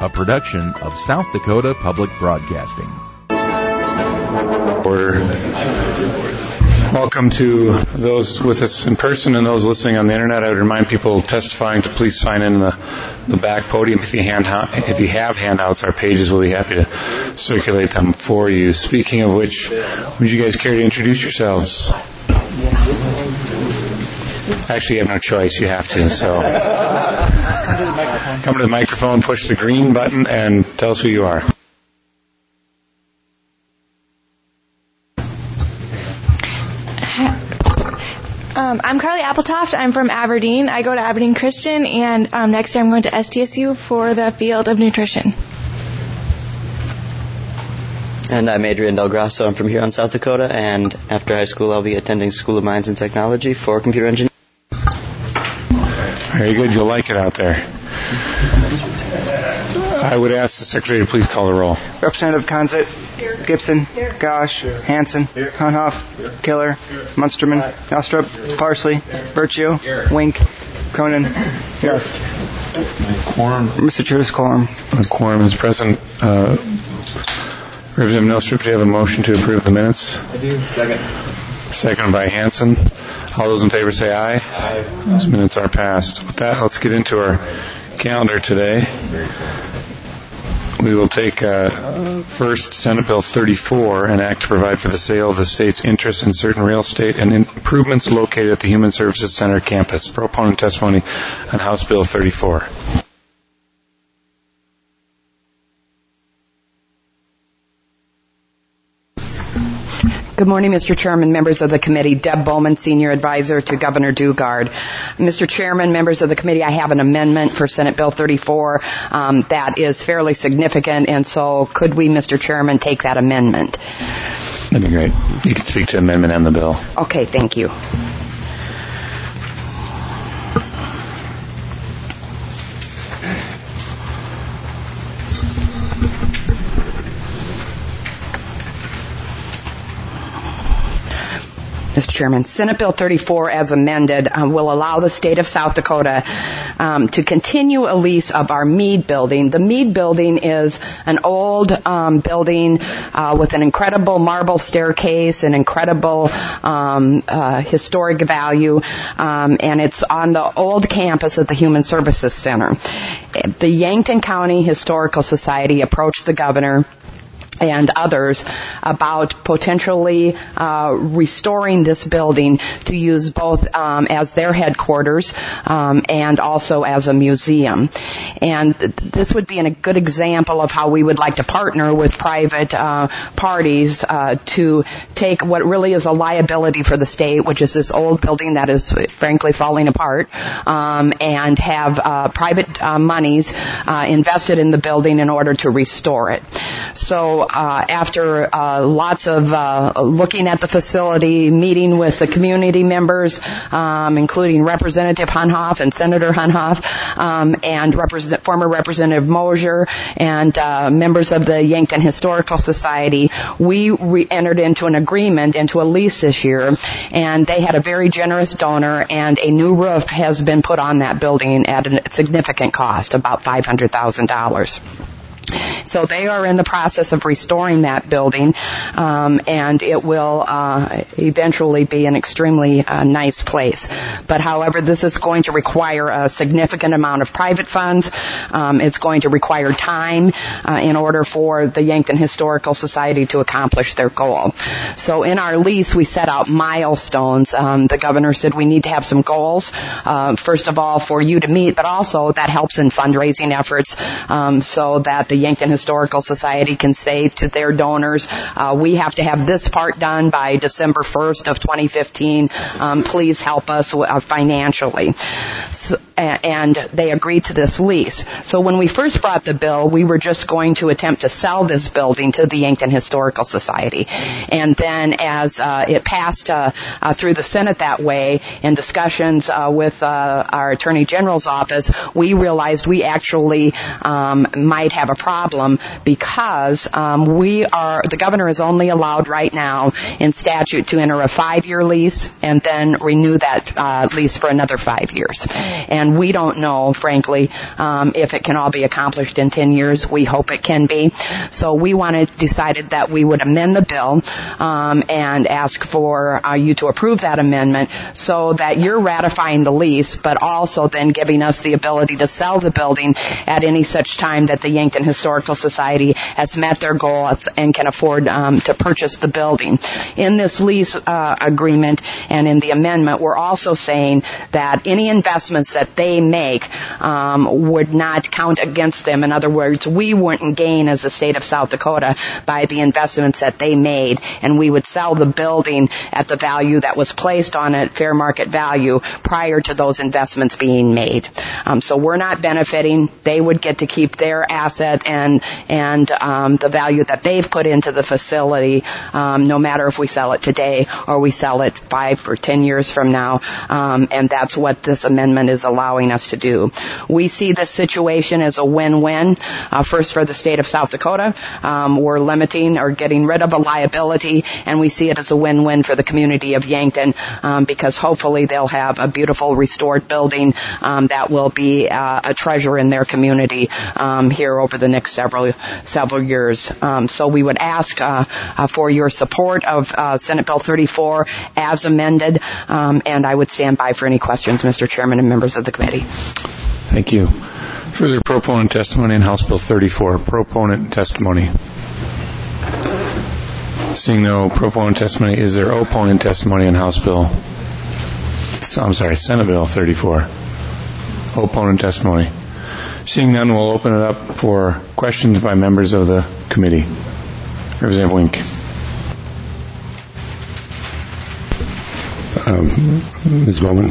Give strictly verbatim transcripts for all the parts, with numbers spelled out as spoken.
a production of South Dakota Public Broadcasting. Welcome to those with us in person and those listening on the internet. I would remind people testifying to please sign in the, the back podium. If you, hand, if you have handouts, our pages will be happy to circulate them for you. Speaking of which, would you guys care to introduce yourselves? Actually, you have no choice. You have to. So, come to the microphone, push the green button, and tell us who you are. Um, I'm Carly Appletoft. I'm from Aberdeen. I go to Aberdeen Christian, and um, next year I'm going to S D S U for the field of nutrition. And I'm Adrian Del Grasso. I'm from here in South Dakota, and after high school I'll be attending School of Mines and Technology for computer engineering. Very good. You'll like it out there. I would ask the Secretary to please call the roll. Representative Conzit, Here. Gibson, Here. Gosh, Here. Hansen, Here. Hunhoff, Killer, Here. Munsterman, Elstrup, Parsley, Virtue, Here. Wink, Cronin, Yost. Quorum. Mister Chair, this quorum. A quorum is present. Uh, Representative Elstrup, do you have a motion to approve the minutes? I do. Second. Second by Hansen. All those in favor say aye. Aye. Those minutes are passed. With that, let's get into our calendar today. We will take uh, first Senate Bill thirty-four, an act to provide for the sale of the state's interest in certain real estate and improvements located at the Human Services Center campus. Proponent testimony on House Bill thirty-four. Good morning, Mister Chairman, members of the committee. Deb Bowman, Senior Advisor to Governor Dugard. Mister Chairman, members of the committee, I have an amendment for Senate Bill thirty-four um, that is fairly significant, and so could we, Mister Chairman, take that amendment? That'd be great. You can speak to the amendment and the bill. Okay, thank you. Mister Chairman, Senate Bill thirty-four, as amended, um, will allow the state of South Dakota um, to continue a lease of our Mead building. The Mead building is an old um, building uh, with an incredible marble staircase, an incredible um, uh, historic value, um, and it's on the old campus of the Human Services Center. The Yankton County Historical Society approached the governor and others about potentially uh, restoring this building to use both um, as their headquarters um, and also as a museum. And th- this would be a good example of how we would like to partner with private uh, parties uh, to take what really is a liability for the state, which is this old building that is frankly falling apart, um, and have uh, private uh, monies uh, invested in the building in order to restore it. So Uh, after uh, lots of uh, looking at the facility, meeting with the community members, um, including Representative Hunhoff and Senator Hunhoff, um, and Represent- former Representative Mosier, and uh, members of the Yankton Historical Society, we re- entered into an agreement, into a lease this year, and they had a very generous donor, and a new roof has been put on that building at a significant cost, about five hundred thousand dollars. So they are in the process of restoring that building, um, and it will uh, eventually be an extremely uh, nice place. But however, this is going to require a significant amount of private funds. Um, it's going to require time uh, in order for the Yankton Historical Society to accomplish their goal. So in our lease, we set out milestones. Um, the governor said we need to have some goals, uh, first of all, for you to meet, but also that helps in fundraising efforts, um, so that the Yankton Historical Society can say to their donors, uh, we have to have this part done by December first of twenty fifteen. Um, please help us uh, financially. So, and they agreed to this lease. So when we first brought the bill, we were just going to attempt to sell this building to the Yankton Historical Society. And then as uh, it passed uh, uh, through the Senate that way, in discussions uh, with uh, our Attorney General's office, we realized we actually um, might have a problem problem because um, we are, the governor is only allowed right now in statute to enter a five-year lease and then renew that uh, lease for another five years. And we don't know, frankly, um, if it can all be accomplished in ten years. We hope it can be. So we wanted, decided that we would amend the bill um, and ask for uh, you to approve that amendment so that you're ratifying the lease, but also then giving us the ability to sell the building at any such time that the Yankton Historical Society has met their goals and can afford um, to purchase the building. In this lease uh, agreement and in the amendment, we're also saying that any investments that they make um, would not count against them. In other words, we wouldn't gain as the state of South Dakota by the investments that they made, and we would sell the building at the value that was placed on it, fair market value, prior to those investments being made. Um, so we're not benefiting. They would get to keep their asset and and um, the value that they've put into the facility, um, no matter if we sell it today or we sell it five or ten years from now. Um, and that's what this amendment is allowing us to do. We see this situation as a win-win. Uh, first, for the state of South Dakota, um, we're limiting or getting rid of a liability, and we see it as a win-win for the community of Yankton um, because hopefully they'll have a beautiful restored building um, that will be uh, a treasure in their community um, here over the next several several years. Um, so we would ask uh, uh, for your support of uh, Senate Bill thirty-four as amended, um, and I would stand by for any questions, Mister Chairman and members of the committee. Thank you. Further proponent testimony on House Bill thirty-four. Proponent testimony. Seeing no proponent testimony, is there opponent testimony on House Bill? I'm sorry, Senate Bill thirty-four. Opponent testimony. Seeing none, we'll open it up for questions by members of the committee. Representative Wink. Um, Miz Bowman.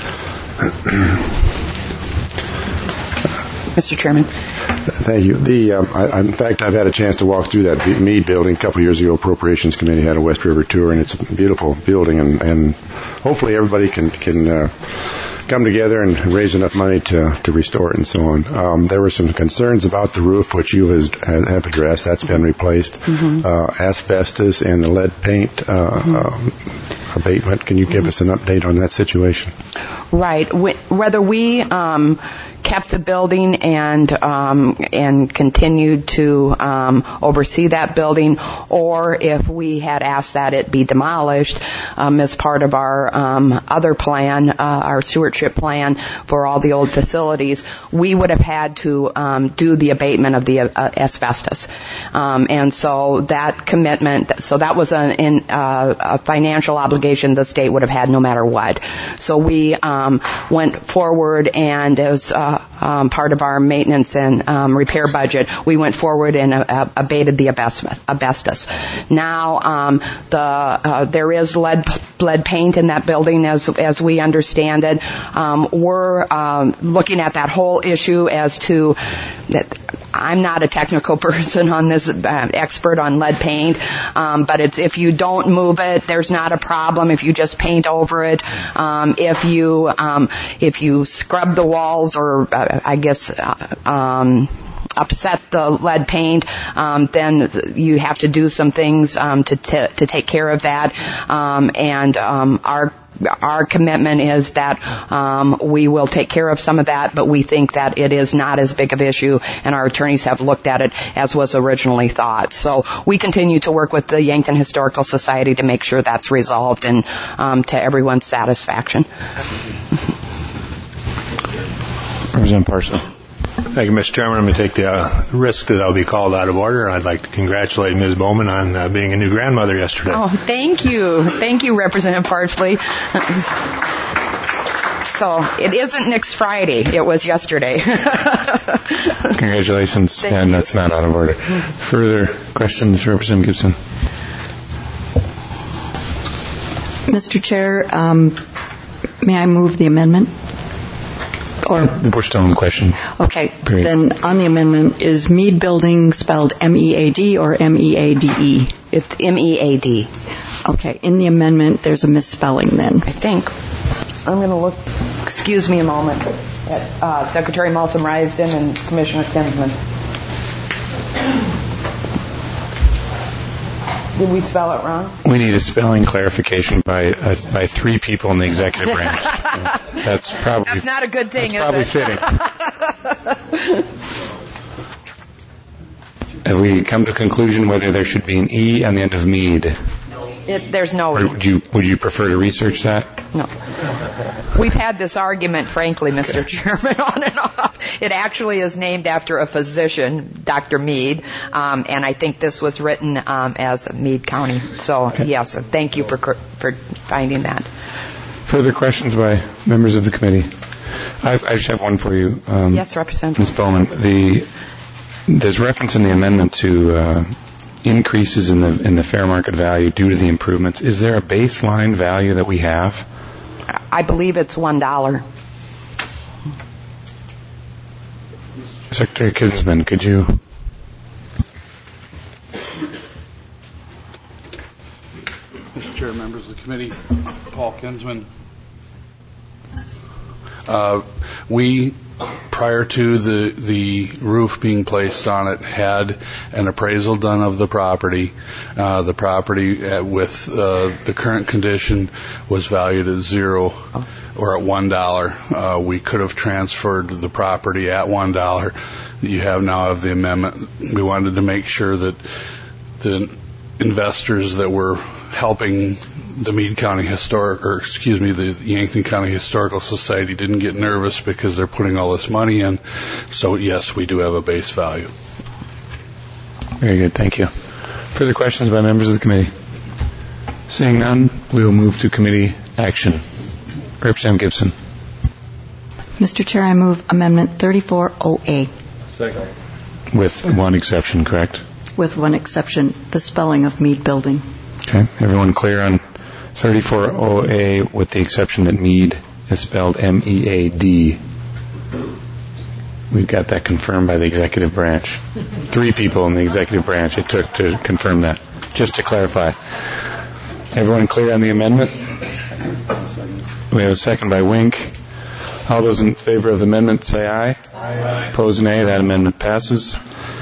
Mister Chairman. Thank you. The, um, I, in fact, I've had a chance to walk through that Meade building a couple of years ago. Appropriations Committee had a West River tour, and it's a beautiful building, and, and hopefully everybody can can uh, come together and raise enough money to to restore it and so on. Um, there were some concerns about the roof, which you has, have addressed. That's been replaced. Mm-hmm. Uh, asbestos and the lead paint uh, mm-hmm. um, abatement. Can you give mm-hmm. us an update on that situation? Right. Whether we um, kept the building and um, and continued to um, oversee that building, or if we had asked that it be demolished um, as part of our um, other plan, uh, our stewardship plan for all the old facilities, we would have had to um, do the abatement of the uh, asbestos. Um, and so that commitment, so that was an, in, uh, a financial obligation the state would have had no matter what. So we um, went forward, and as uh, Um, part of our maintenance and um, repair budget, we went forward and uh, abated the asbestos. Now, um, the uh, there is lead lead paint in that building, as as we understand it. Um, we're um, looking at that whole issue as to that. I'm not a technical person on this, uh, expert on lead paint, um, but it's if you don't move it, there's not a problem. If you just paint over it, um, if you um, if you scrub the walls, or uh, I guess. Uh, um, upset the lead paint, um, then you have to do some things um, to t- to take care of that. Um, and um, our Our commitment is that um, we will take care of some of that, but we think that it is not as big of an issue, and our attorneys have looked at it as was originally thought. So we continue to work with the Yankton Historical Society to make sure that's resolved and um, to everyone's satisfaction. Representative Parsley. Thank you, Mister Chairman. I'm going to take the uh, risk that I'll be called out of order. I'd like to congratulate Miz Bowman on uh, being a new grandmother yesterday. Oh, thank you. Thank you, Representative Parsley. So it isn't next Friday. It was yesterday. Congratulations. Thank and you. That's not out of order. Further questions, Representative Gibson? Mister Chair, um, may I move the amendment? Or we're still on the question. Okay. Period. Then on the amendment, is Meade Building spelled M E A D or M E A D E? It's M E A D. Okay. In the amendment, there's a misspelling then. I think. I'm going to look, excuse me a moment, at uh, Secretary Malsom Rivesden and Commissioner Kinsman. Did we spell it wrong? We need a spelling clarification by uh, by three people in the executive branch. That's probably That's not a good thing, that's is probably it? fitting. Have we come to a conclusion whether there should be an E on the end of mead? It, there's no... Or would you, would you prefer to research that? No. We've had this argument, frankly, Mister Okay. Chairman, on and off. It actually is named after a physician, Doctor Mead, um, and I think this was written um, as Meade County. So, okay. Yes, thank you for for finding that. Further questions by members of the committee? I, I just have one for you. Um, yes, Representative. Miz Bowman, the, there's reference in the amendment to... Uh, increases in the in the fair market value due to the improvements. Is there a baseline value that we have? I believe it's one dollar. Secretary Kinsman, could you? Mister Chair, members of the committee, Paul Kinsman. Uh, we, prior to the the roof being placed on it, had an appraisal done of the property. Uh, the property uh, with uh, the current condition was valued at zero or at one dollar. Uh, we could have transferred the property at one dollar. You have now have the amendment. We wanted to make sure that the investors that were helping the Meade County Historic, or excuse me, the Yankton County Historical Society didn't get nervous because they're putting all this money in. So yes, we do have a base value. Very good, thank you. Further questions by members of the committee? Seeing none, we will move to committee action. Representative Gibson. Mister Chair, I move Amendment thirty-four O A. Second. With one exception, correct? With one exception, the spelling of Meade Building. Okay, everyone clear on thirty-four O A with the exception that Meade is spelled M E A D. We've got that confirmed by the executive branch. Three people in the executive branch it took to confirm that. Just to clarify. Everyone clear on the amendment? We have a second by Wink. All those in favor of the amendment say aye. Aye. Opposed, nay. That amendment passes.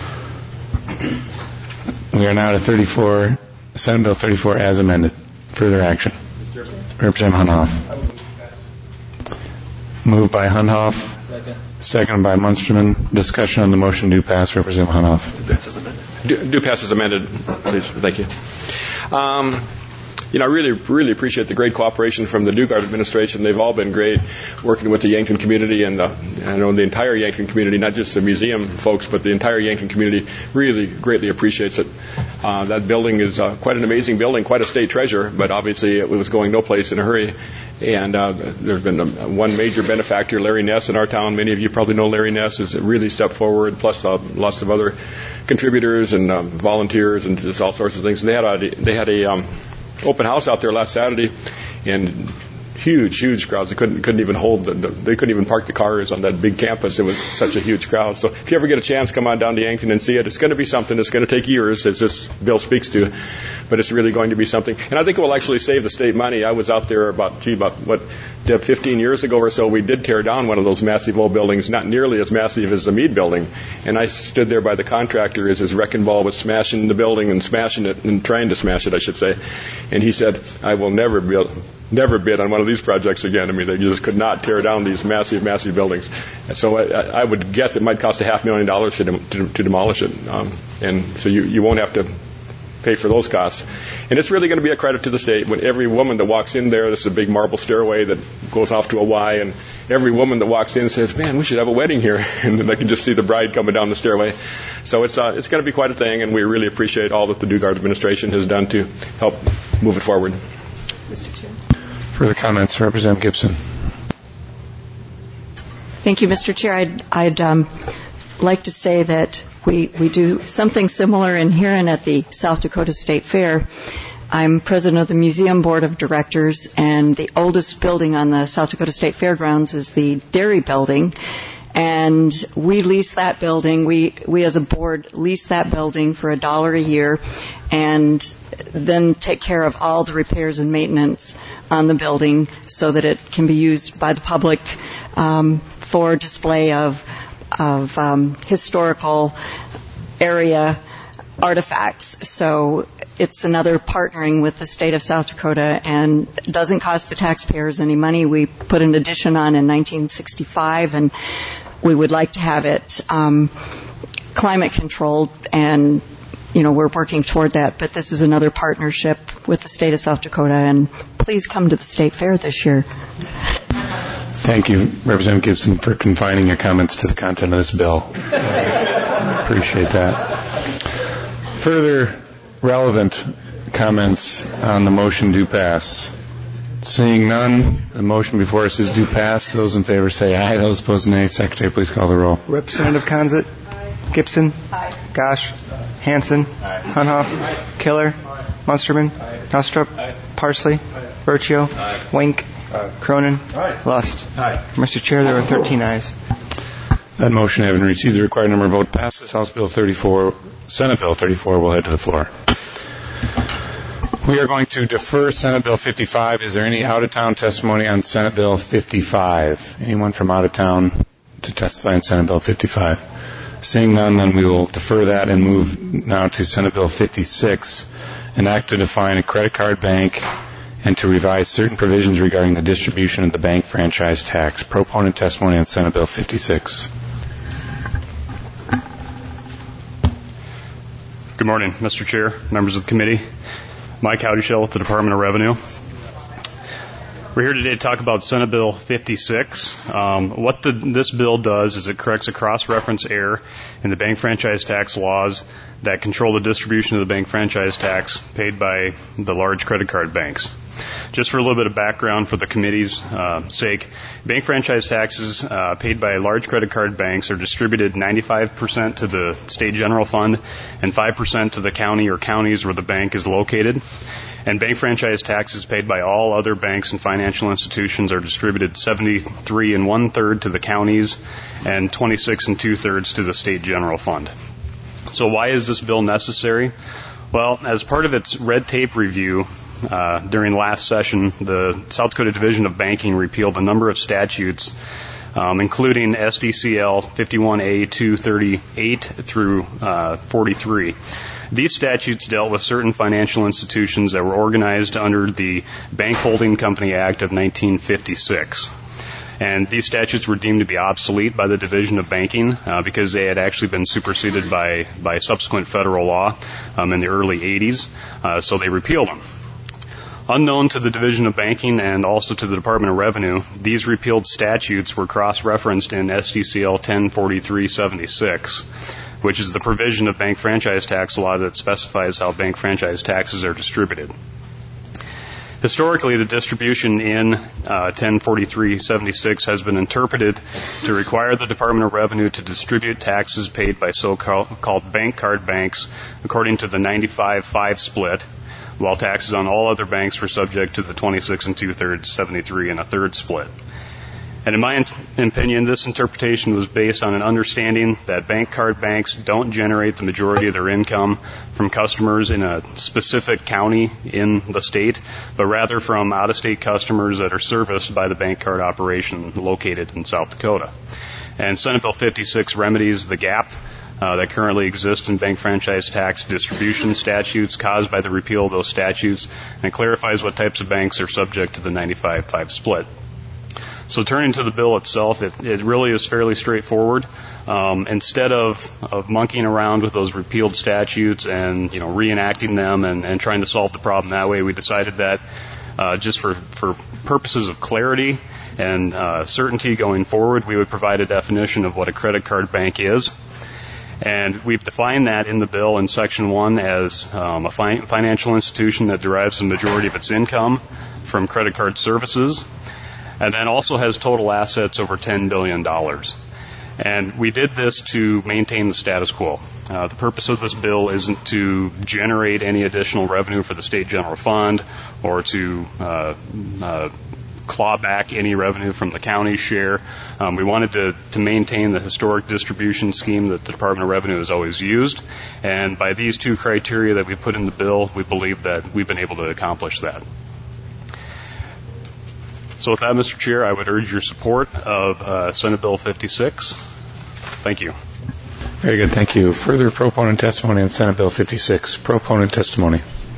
We are now to thirty-four, Senate Bill thirty-four as amended. Further action. Representative Hunhoff. Moved by Hunhoff. Second. Second by Munsterman. Discussion on the motion do pass. Representative Hunhoff. Do, do pass as amended, please. Thank you. Um, You know, I really, really appreciate the great cooperation from the Dugard administration. They've all been great working with the Yankton community and the, I know the entire Yankton community, not just the museum folks, but the entire Yankton community really greatly appreciates it. Uh, that building is uh, quite an amazing building, quite a state treasure, but obviously it was going no place in a hurry. And uh, there's been a, one major benefactor, Larry Ness, in our town. Many of you probably know Larry Ness has really stepped forward, plus uh, lots of other contributors and uh, volunteers and just all sorts of things. And they had a, they had a um, open house out there last Saturday, and huge, huge crowds. They couldn't couldn't even hold the, the they couldn't even park the cars on that big campus. It was such a huge crowd. So if you ever get a chance, come on down to Yankton and see it. It's going to be something. It's going to take years, as this bill speaks to, but it's really going to be something. And I think it will actually save the state money. I was out there about gee about what fifteen years ago or so. We did tear down one of those massive old buildings, not nearly as massive as the Meade building. And I stood there by the contractor as his wrecking ball was smashing the building and smashing it and trying to smash it, I should say. And he said, "I will never build." Never bid on one of these projects again. I mean, they just could not tear down these massive, massive buildings. And so I, I would guess it might cost a half million dollars to, to, to demolish it. Um, and so you, you won't have to pay for those costs. And it's really going to be a credit to the state when every woman that walks in there, this is a big marble stairway that goes off to a Y, and every woman that walks in says, "Man, we should have a wedding here." And then they can just see the bride coming down the stairway. So it's uh, it's going to be quite a thing, and we really appreciate all that the Dugard administration has done to help move it forward. Mister Chair. Further comments, Representative Gibson. Thank you, Mister Chair. I'd, I'd um, like to say that we, we do something similar in Huron at the South Dakota State Fair. I'm president of the Museum Board of Directors, and the oldest building on the South Dakota State Fairgrounds is the Dairy Building. And we lease that building. We, we as a board lease that building for a dollar a year and then take care of all the repairs and maintenance on the building so that it can be used by the public um, for display of, of um, historical area artifacts. So it's another partnering with the state of South Dakota, and it doesn't cost the taxpayers any money. We put an addition on in nineteen sixty-five, and we would like to have it um, climate controlled, and you know, we're working toward that. But this is another partnership with the state of South Dakota, and please come to the state fair this year. Thank you, Representative Gibson, for confining your comments to the content of this bill. Appreciate that. Further relevant comments on the motion do pass. Seeing none, the motion before us is do pass. Those in favor say aye. Those opposed, nay. Secretary, please call the roll. Representative Conzit, Gibson, aye. Gosh, Hansen, aye. Hunhoff, Killer, Munsterman, Nostrup, Parsley, Virtue, Wink, aye. Cronin, aye. Lust. Aye. Mister Chair, there are thirteen ayes. That motion, having received the required number of votes, passes. House Bill thirty-four, Senate Bill thirty-four will head to the floor. We are going to defer Senate Bill fifty-five. Is there any out-of-town testimony on Senate Bill fifty-five? Anyone from out of town to testify on Senate Bill fifty-five? Seeing none, then we will defer that and move now to Senate Bill fifty-six, an act to define a credit card bank and to revise certain provisions regarding the distribution of the bank franchise tax. Proponent testimony on Senate Bill fifty-six. Good morning, Mister Chair, members of the committee. Mike Howdyshell with the Department of Revenue. We're here today to talk about Senate Bill fifty-six. Um, what the, this bill does is it corrects a cross-reference error in the bank franchise tax laws that control the distribution of the bank franchise tax paid by the large credit card banks. Just for a little bit of background for the committee's uh, sake, bank franchise taxes uh, paid by large credit card banks are distributed ninety-five percent to the state general fund and five percent to the county or counties where the bank is located. And bank franchise taxes paid by all other banks and financial institutions are distributed seventy-three and one-third to the counties and twenty-six and two-thirds to the state general fund. So why is this bill necessary? Well, as part of its red tape review, Uh, during last session, the South Dakota Division of Banking repealed a number of statutes, um, including S D C L fifty-one A two thirty-eight through uh, forty-three. These statutes dealt with certain financial institutions that were organized under the Bank Holding Company Act of nineteen fifty-six. And these statutes were deemed to be obsolete by the Division of Banking uh, because they had actually been superseded by, by subsequent federal law um, in the early eighties, uh, so they repealed them. Unknown to the Division of Banking and also to the Department of Revenue, these repealed statutes were cross-referenced in S D C L ten forty-three seventy-six, which is the provision of bank franchise tax law that specifies how bank franchise taxes are distributed. Historically, the distribution in uh, ten forty-three seventy-six has been interpreted to require the Department of Revenue to distribute taxes paid by so-called bank card banks according to the ninety-five five split, while taxes on all other banks were subject to the twenty-six and two-thirds, seventy-three and a third split. And in my opinion, this interpretation was based on an understanding that bank card banks don't generate the majority of their income from customers in a specific county in the state, but rather from out-of-state customers that are serviced by the bank card operation located in South Dakota. And Senate Bill fifty-six remedies the gap Uh, that currently exists in bank franchise tax distribution statutes caused by the repeal of those statutes, and clarifies what types of banks are subject to the ninety-five five split. So turning to the bill itself, it, it really is fairly straightforward. Um, instead of, of monkeying around with those repealed statutes and you know reenacting them and, and trying to solve the problem that way, we decided that uh, just for, for purposes of clarity and uh, certainty going forward, we would provide a definition of what a credit card bank is. And we've defined that in the bill in Section one as um, a fi- financial institution that derives the majority of its income from credit card services, and then also has total assets over ten billion dollars. And we did this to maintain the status quo. Uh, the purpose of this bill isn't to generate any additional revenue for the state general fund or to uh, uh, claw back any revenue from the county's share. Um, we wanted to, to maintain the historic distribution scheme that the Department of Revenue has always used. And by these two criteria that we put in the bill, we believe that we've been able to accomplish that. So with that, Mister Chair, I would urge your support of uh, Senate Bill fifty-six. Thank you. Very good. Thank you. Further proponent testimony on Senate Bill fifty-six. Proponent testimony.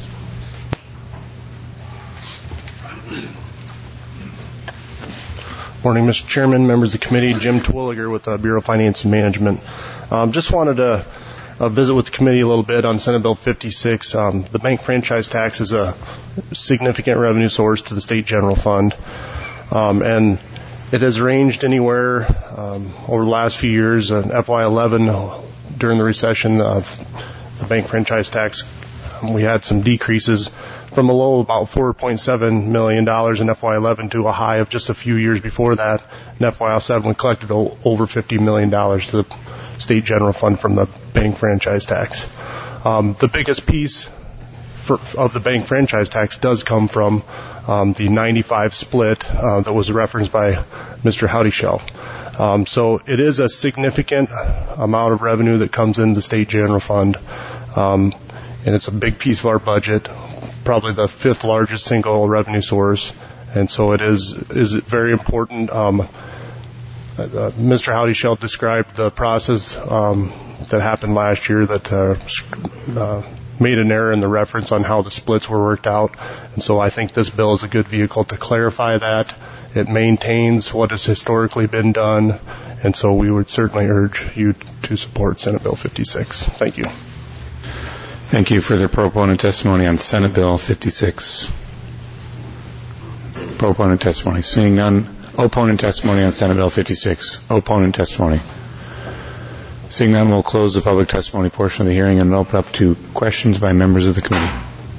Morning, Mister Chairman, members of the committee. Jim Twilliger with the Bureau of Finance and Management. Um, just wanted to uh, visit with the committee a little bit on Senate Bill fifty-six. Um, the bank franchise tax is a significant revenue source to the state general fund, um, and it has ranged anywhere um, over the last few years. Uh, F Y eleven, during the recession, uh, the bank franchise tax, um, we had some decreases from a low of about four point seven million dollars in F Y eleven to a high of just a few years before that. In F Y seven, we collected o- over fifty million dollars to the state general fund from the bank franchise tax. Um, the biggest piece for, of the bank franchise tax does come from um, the ninety-five split uh, that was referenced by Mister Howdyshell. Um, so it is a significant amount of revenue that comes into the state general fund, um, and it's a big piece of our budget, probably the fifth largest single revenue source, and so it is is very important. Um, uh, Mister Howdyshell described the process um, that happened last year that uh, uh, made an error in the reference on how the splits were worked out, and so I think this bill is a good vehicle to clarify that. It maintains what has historically been done, and so we would certainly urge you to support Senate Bill fifty-six. Thank you. Thank you. Further proponent testimony on Senate Bill fifty-six. Proponent testimony. Seeing none. Opponent testimony on Senate Bill fifty-six. Opponent testimony. Seeing none, we'll close the public testimony portion of the hearing and open up to questions by members of the committee.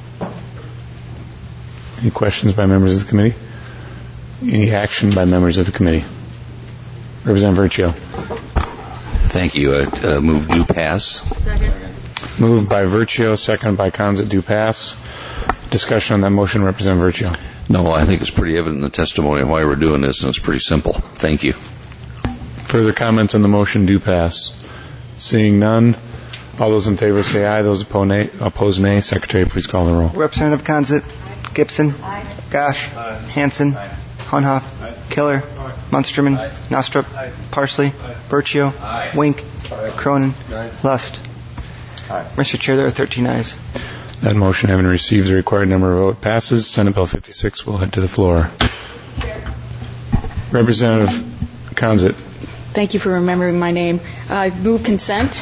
Any questions by members of the committee? Any action by members of the committee? Representative Verchio. Thank you. I uh, move due pass. Second. Moved by Verchio, seconded by Conzett, due pass. Discussion on that motion, Representative Verchio. No, I think it's pretty evident in the testimony why we're doing this, and it's pretty simple. Thank you. Further comments on the motion, due pass. Seeing none, all those in favor say aye. Those opposed nay. Opposed, nay. Secretary, please call the roll. Representative Conzett. Gibson. Aye. Gosh. Aye. Hansen. Aye. Hunhoff. Aye. Killer. Aye. Munsterman. Aye. Nostrup. Aye. Parsley. Aye. Verchio. Aye. Wink. Aye. Cronin. Aye. Lust. Aye. Mister Chair, there are thirteen ayes. That motion, having received the required number of votes, passes. Senate Bill fifty-six will head to the floor. Representative Conzett. Thank you for remembering my name. I uh, move consent.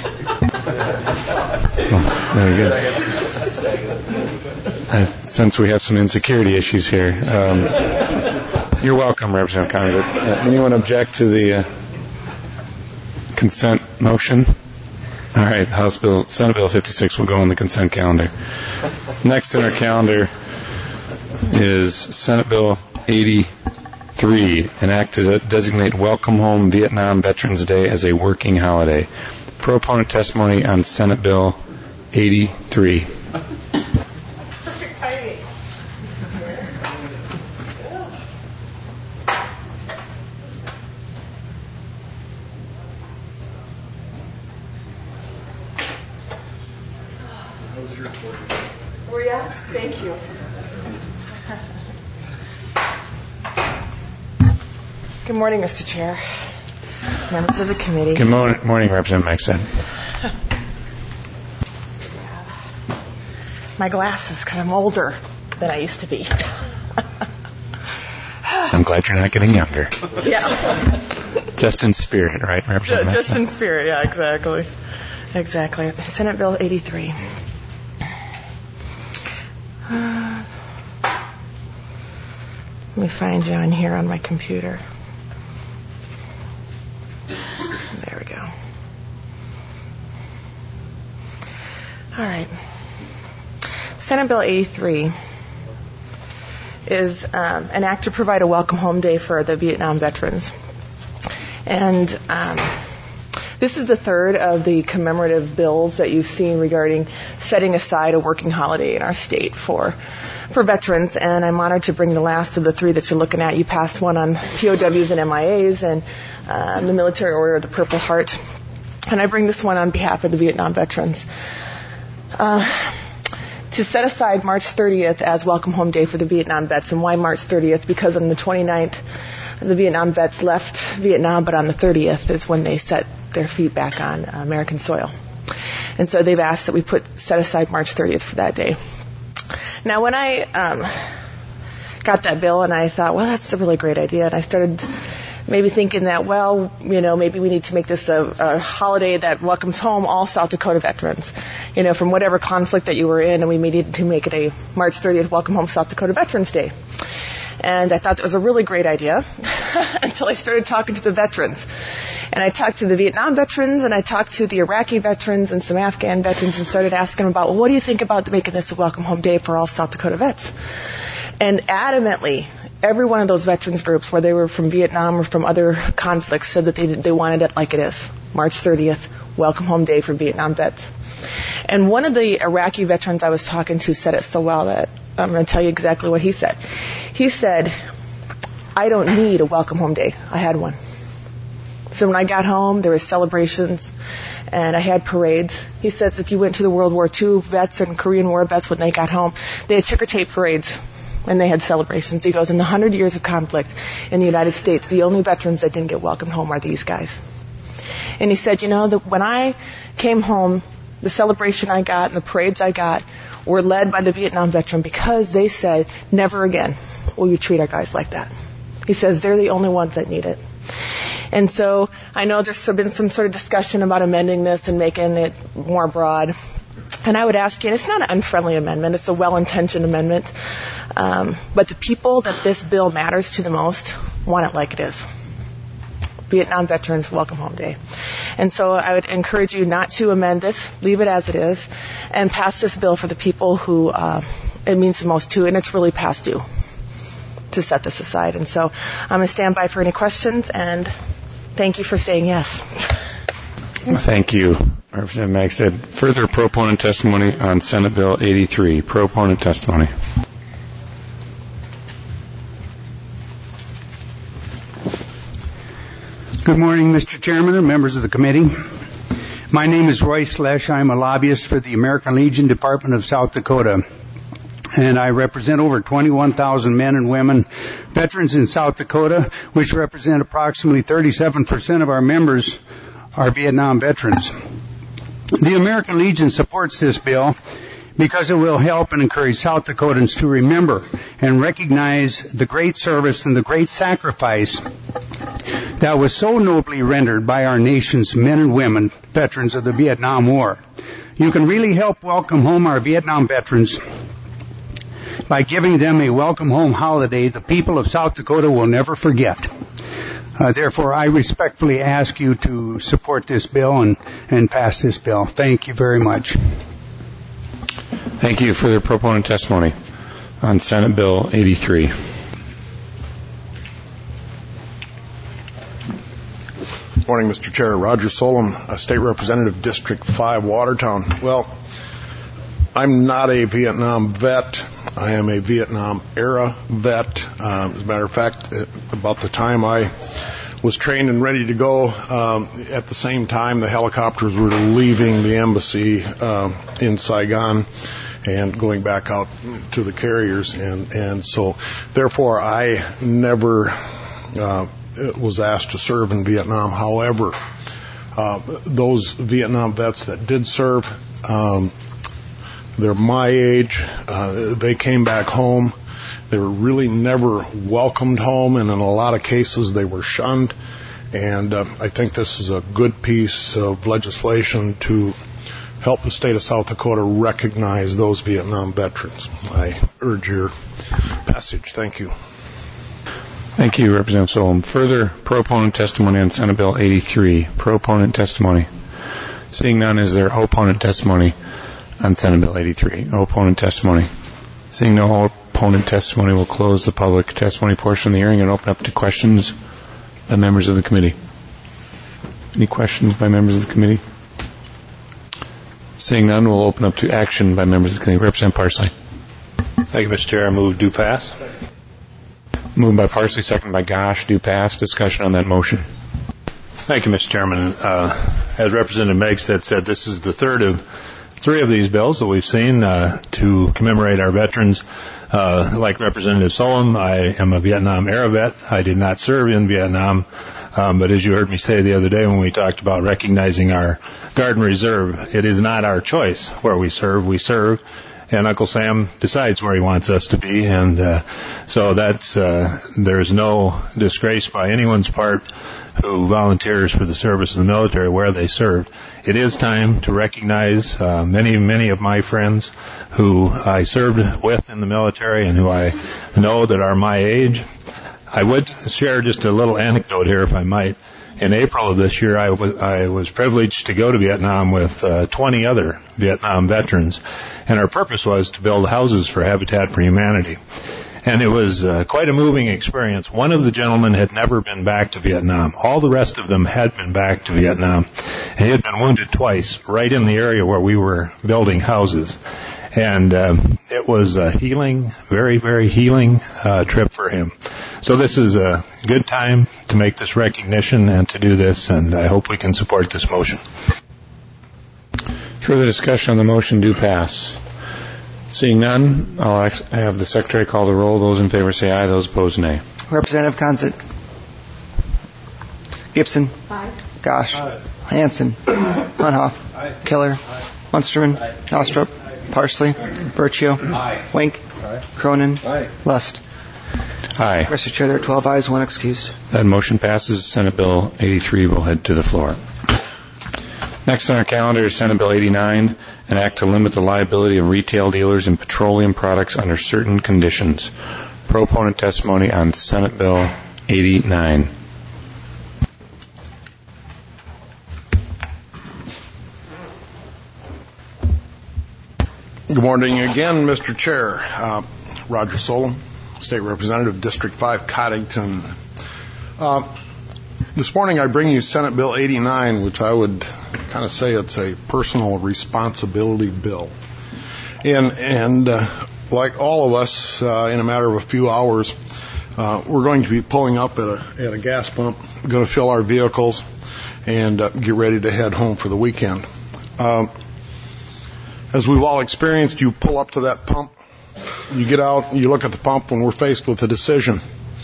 Oh, very good. I sense we have some insecurity issues here. Um, you're welcome, Representative Conzett. Uh, anyone object to the uh, consent motion? All right, House Bill, Senate Bill fifty-six will go on the consent calendar. Next in our calendar is Senate Bill eighty-three, an act to designate Welcome Home Vietnam Veterans Day as a working holiday. Proponent testimony on Senate Bill eighty-three. Were ya? Thank you. Good morning, Mister Chair, members of the committee. Good morning, morning Representative Maxson. My glasses, because I'm older than I used to be. I'm glad you're not getting younger. Yeah. Just in spirit, right, Representative Just Maxson? in spirit, yeah, exactly. Exactly. Senate Bill eighty-three. Uh, let me find you on here on my computer. There we go. All right. Senate Bill eighty-three is um, an act to provide a welcome home day for the Vietnam veterans. And um, this is the third of the commemorative bills that you've seen regarding setting aside a working holiday in our state for for veterans. And I'm honored to bring the last of the three that you're looking at. You passed one on P O Ws and M I As and uh, the Military Order of the Purple Heart. And I bring this one on behalf of the Vietnam veterans. Uh, to set aside March thirtieth as Welcome Home Day for the Vietnam vets. And why March thirtieth? Because on the twenty-ninth, the Vietnam vets left Vietnam, but on the thirtieth is when they set their feet back on American soil. And so they've asked that we put set aside March thirtieth for that day. Now, when I um, got that bill and I thought, well, that's a really great idea, and I started maybe thinking that, well, you know, maybe we need to make this a, a holiday that welcomes home all South Dakota veterans, you know, from whatever conflict that you were in, and we needed to make it a March thirtieth Welcome Home South Dakota Veterans Day. And I thought that was a really great idea until I started talking to the veterans. And I talked to the Vietnam veterans, and I talked to the Iraqi veterans and some Afghan veterans, and started asking them about, well, what do you think about making this a Welcome Home Day for all South Dakota vets? And adamantly, every one of those veterans groups, whether they were from Vietnam or from other conflicts, said that they they wanted it like it is. March thirtieth, Welcome Home Day for Vietnam vets. And one of the Iraqi veterans I was talking to said it so well that I'm going to tell you exactly what he said. He said, I don't need a Welcome Home Day. I had one. So when I got home, there were celebrations, and I had parades. He says if you went to the World War Two vets and Korean War vets, when they got home, they had ticker tape parades, and they had celebrations. He goes, in the hundred years of conflict in the United States, the only veterans that didn't get welcomed home are these guys. And he said, you know, the, when I came home, the celebration I got and the parades I got were led by the Vietnam veteran because they said, never again will you treat our guys like that. He says they're the only ones that need it. And so I know there's been some sort of discussion about amending this and making it more broad. And I would ask you, and it's not an unfriendly amendment, it's a well-intentioned amendment, um, but the people that this bill matters to the most want it like it is. Vietnam Veterans Welcome Home Day. And so I would encourage you not to amend this, leave it as it is, and pass this bill for the people who uh, it means the most to, and it's really past due to set this aside. And so I'm going to stand by for any questions, and thank you for saying yes. Thank you, Representative Magstead. Further proponent testimony on Senate Bill eighty-three. Proponent testimony. Good morning, Mister Chairman and members of the committee. My name is Roy Slesh. I'm a lobbyist for the American Legion Department of South Dakota, and I represent over twenty-one thousand men and women, veterans in South Dakota, which represent approximately thirty-seven percent of our members are Vietnam veterans. The American Legion supports this bill because it will help and encourage South Dakotans to remember and recognize the great service and the great sacrifice that was so nobly rendered by our nation's men and women, veterans of the Vietnam War. You can really help welcome home our Vietnam veterans by giving them a welcome home holiday the people of South Dakota will never forget. Uh, therefore, I respectfully ask you to support this bill and, and pass this bill. Thank you very much. Thank you for the proponent testimony on Senate Bill eighty-three. Good morning, Mister Chair. Roger Solom, a State Representative, District five, Watertown. Well, I'm not a Vietnam vet. I am a Vietnam-era vet. Um, as a matter of fact, about the time I was trained and ready to go, um, at the same time the helicopters were leaving the embassy uh, in Saigon and going back out to the carriers. And, and so, therefore, I never uh, was asked to serve in Vietnam. However, uh, those Vietnam vets that did serve, um, they're my age. Uh, they came back home. They were really never welcomed home, and in a lot of cases they were shunned. And uh, I think this is a good piece of legislation to help the state of South Dakota recognize those Vietnam veterans. I urge your passage. Thank you. Thank you, Representative Solom. Further proponent testimony on Senate Bill eighty-three. Proponent testimony. Seeing none, is there opponent testimony on Senate Bill eighty-three? Opponent testimony. Seeing no opponent testimony, we'll close the public testimony portion of the hearing and open up to questions by members of the committee. Any questions by members of the committee? Seeing none, we'll open up to action by members of the committee. Representative Parsley. Thank you, Mister Chair. I move do pass. Moved by Parsley, seconded by Gosh. Do pass. Discussion on that motion. Thank you, Mister Chairman. Uh, as Representative Megstead said, this is the third of three of these bills that we've seen uh, to commemorate our veterans. Uh, like Representative Solom, I am a Vietnam-era vet. I did not serve in Vietnam, um, but as you heard me say the other day when we talked about recognizing our Guard and Reserve, it is not our choice where we serve. We serve, and Uncle Sam decides where he wants us to be, and uh, so that's uh, there's no disgrace by anyone's part who volunteers for the service of the military where they served. It is time to recognize uh, many, many of my friends who I served with in the military and who I know that are my age. I would share just a little anecdote here, if I might. In April of this year, I was, I was privileged to go to Vietnam with uh, twenty other Vietnam veterans, and our purpose was to build houses for Habitat for Humanity. And it was uh, quite a moving experience. One of the gentlemen had never been back to Vietnam. All the rest of them had been back to Vietnam. And he had been wounded twice, right in the area where we were building houses. And um, it was a healing, very, very healing uh, trip for him. So this is a good time to make this recognition and to do this, and I hope we can support this motion. Further discussion on the motion do pass. Seeing none, I'll have the Secretary call the roll. Those in favor say aye. Those opposed, nay. Representative Consett. Gibson. Aye. Gosh. Aye. Hanson. Hunhoff. Aye. Killer. Aye. Munsterman. Aye. Nostrop. Aye. Parsley. Burchio. Aye. Wink. Aye. Cronin. Aye. Lust. Aye. Mister Chair, there are twelve ayes, one excused. That motion passes. Senate Bill eighty-three will head to the floor. Next on our calendar is Senate Bill eighty-nine, an act to limit the liability of retail dealers in petroleum products under certain conditions. Proponent testimony on Senate Bill eighty-nine. Good morning again, Mister Chair. Uh, Roger Solom, State Representative, District five, Coddington. Uh, this morning I bring you Senate Bill eighty-nine, which I would kind of say it's a personal responsibility bill. And, and uh, like all of us, uh, in a matter of a few hours, uh, we're going to be pulling up at a, at a gas pump, going to fill our vehicles, and uh, get ready to head home for the weekend. Um, as we've all experienced, you pull up to that pump, you get out, you look at the pump, and we're faced with a decision.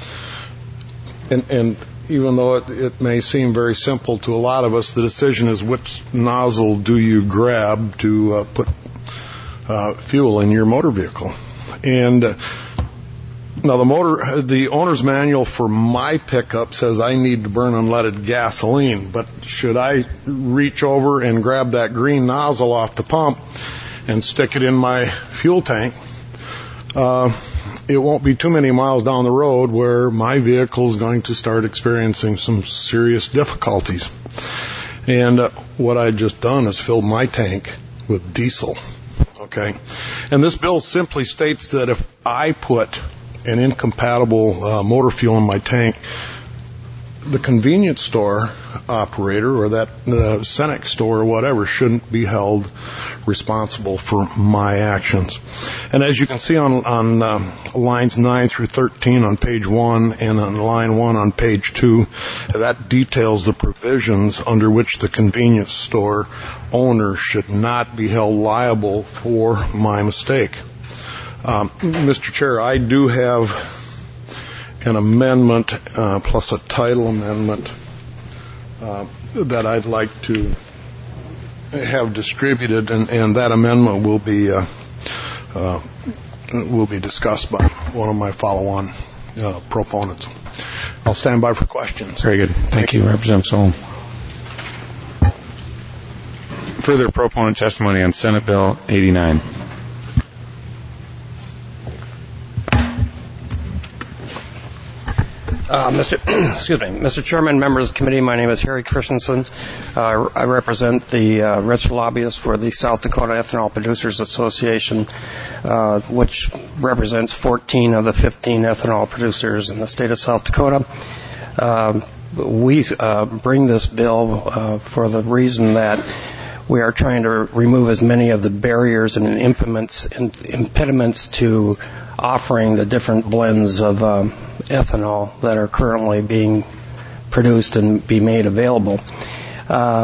And, and even though it, it may seem very simple to a lot of us, the decision is which nozzle do you grab to uh, put uh, fuel in your motor vehicle. And uh, now the motor, the owner's manual for my pickup says I need to burn unleaded gasoline, but should I reach over and grab that green nozzle off the pump and stick it in my fuel tank, uh, it won't be too many miles down the road where my vehicle is going to start experiencing some serious difficulties. And uh, what I just done is filled my tank with diesel. Okay, and this bill simply states that if I put an incompatible uh, motor fuel in my tank, the convenience store operator or that uh, Cenex store or whatever shouldn't be held responsible for my actions. And as you can see on, on uh, lines nine through thirteen on page one and on line one on page two, that details the provisions under which the convenience store owner should not be held liable for my mistake. Um, Mister Chair, I do have an amendment uh, plus a title amendment uh, that I'd like to have distributed, and, and that amendment will be uh, uh, will be discussed by one of my follow-on uh, proponents. I'll stand by for questions. Very good. Thank, Thank you, you, Representative Solom. Further proponent testimony on Senate Bill eighty-nine. Uh, Mister excuse me, Mister Chairman, members of the committee, my name is Harry Christensen. Uh, I represent the uh, registered lobbyist for the South Dakota Ethanol Producers Association, uh, which represents fourteen of the fifteen ethanol producers in the state of South Dakota. Uh, we uh, bring this bill uh, for the reason that we are trying to remove as many of the barriers and impediments, impediments to offering the different blends of uh, ethanol that are currently being produced and be made available. Uh,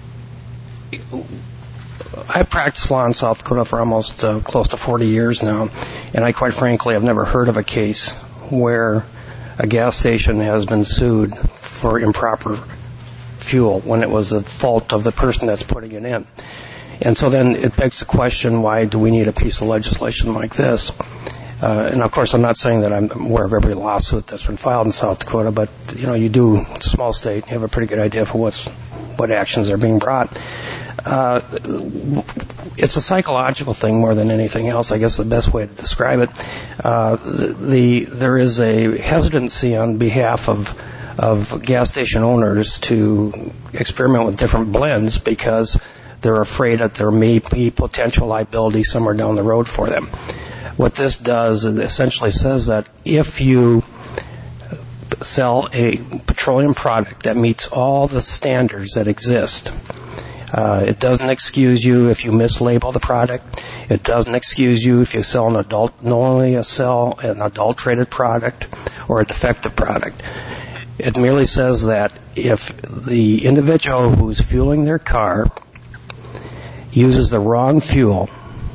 I practiced law in South Dakota for almost uh, close to forty years now, and I quite frankly have never heard of a case where a gas station has been sued for improper fuel when it was the fault of the person that's putting it in. And so then it begs the question, why do we need a piece of legislation like this? Uh, and of course, I'm not saying that I'm aware of every lawsuit that's been filed in South Dakota, but, you know, you do, it's a small state, you have a pretty good idea for what's, what actions are being brought. Uh, it's a psychological thing more than anything else, I guess the best way to describe it. Uh, the, the, there is a hesitancy on behalf of of gas station owners to experiment with different blends because they're afraid that there may be potential liability somewhere down the road for them. What this does is essentially says that if you sell a petroleum product that meets all the standards that exist, uh, it doesn't excuse you if you mislabel the product. It doesn't excuse you if you sell an adult, knowingly sell an adulterated product or a defective product. It merely says that if the individual who's fueling their car uses the wrong fuel,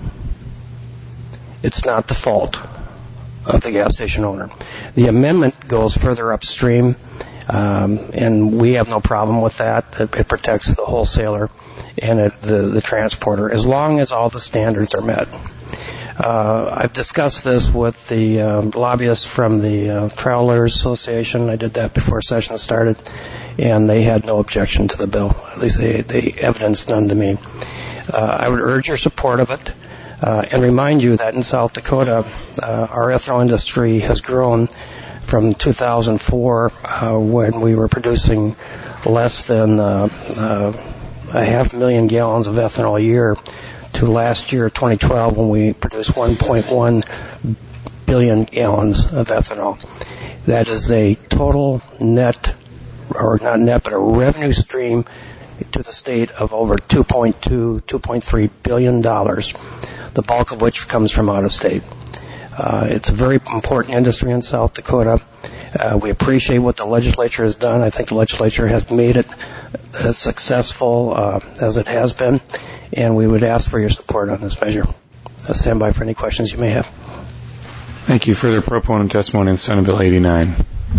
it's not the fault of the gas station owner. The amendment goes further upstream, um, and we have no problem with that. It, it protects the wholesaler and it, the, the transporter, as long as all the standards are met. Uh, I've discussed this with the uh, lobbyists from the uh, Trial Lawyers Association. I did that before session started, and they had no objection to the bill. At least they, they evidenced none to me. Uh, I would urge your support of it, uh, and remind you that in South Dakota, uh, our ethanol industry has grown from two thousand four, uh, when we were producing less than uh, uh, a half million gallons of ethanol a year, to last year, twenty twelve, when we produced one point one billion gallons of ethanol. That is a total net, or not net, but a revenue stream to the state of over two point two, two point three billion dollars, the bulk of which comes from out of state. Uh, it's a very important industry in South Dakota. Uh, we appreciate what the legislature has done. I think the legislature has made it as successful uh, as it has been, and we would ask for your support on this measure. I'll stand by for any questions you may have. Thank you. Further proponent testimony on Senate Bill eighty-nine.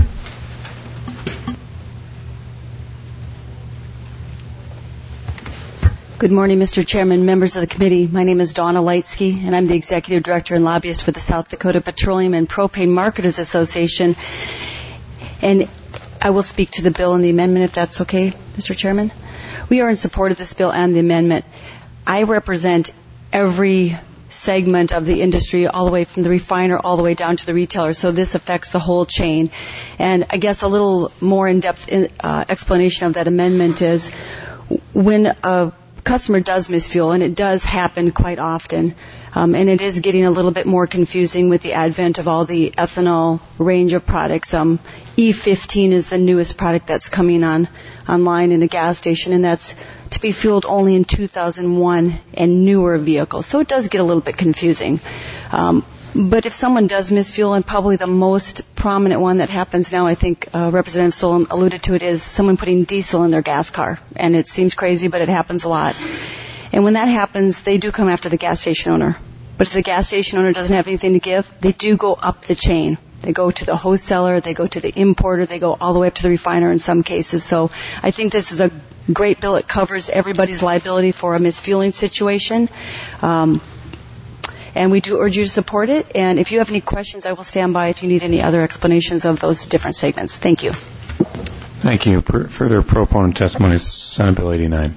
Good morning, Mister Chairman, members of the committee. My name is Donna Leitsky, and I'm the Executive Director and Lobbyist for the South Dakota Petroleum and Propane Marketers Association. And I will speak to the bill and the amendment, if that's okay, Mister Chairman. We are in support of this bill and the amendment. I represent every segment of the industry, all the way from the refiner all the way down to the retailer, so this affects the whole chain. And I guess a little more in-depth uh, explanation of that amendment is when a customer does misfuel, and it does happen quite often, um, and it is getting a little bit more confusing with the advent of all the ethanol range of products. Um, E fifteen is the newest product that's coming on online in a gas station, and that's to be fueled only in two thousand one and newer vehicles. So it does get a little bit confusing. Um, But if someone does misfuel, and probably the most prominent one that happens now, I think uh, Representative Solom alluded to it, is someone putting diesel in their gas car. And it seems crazy, but it happens a lot. And when that happens, they do come after the gas station owner. But if the gas station owner doesn't have anything to give, they do go up the chain. They go to the wholesaler, they go to the importer, they go all the way up to the refiner in some cases. So I think this is a great bill. It covers everybody's liability for a misfueling situation. Um, And we do urge you to support it. And if you have any questions, I will stand by if you need any other explanations of those different segments. Thank you. Thank you. Per- further proponent testimony is Senate Bill eighty-nine.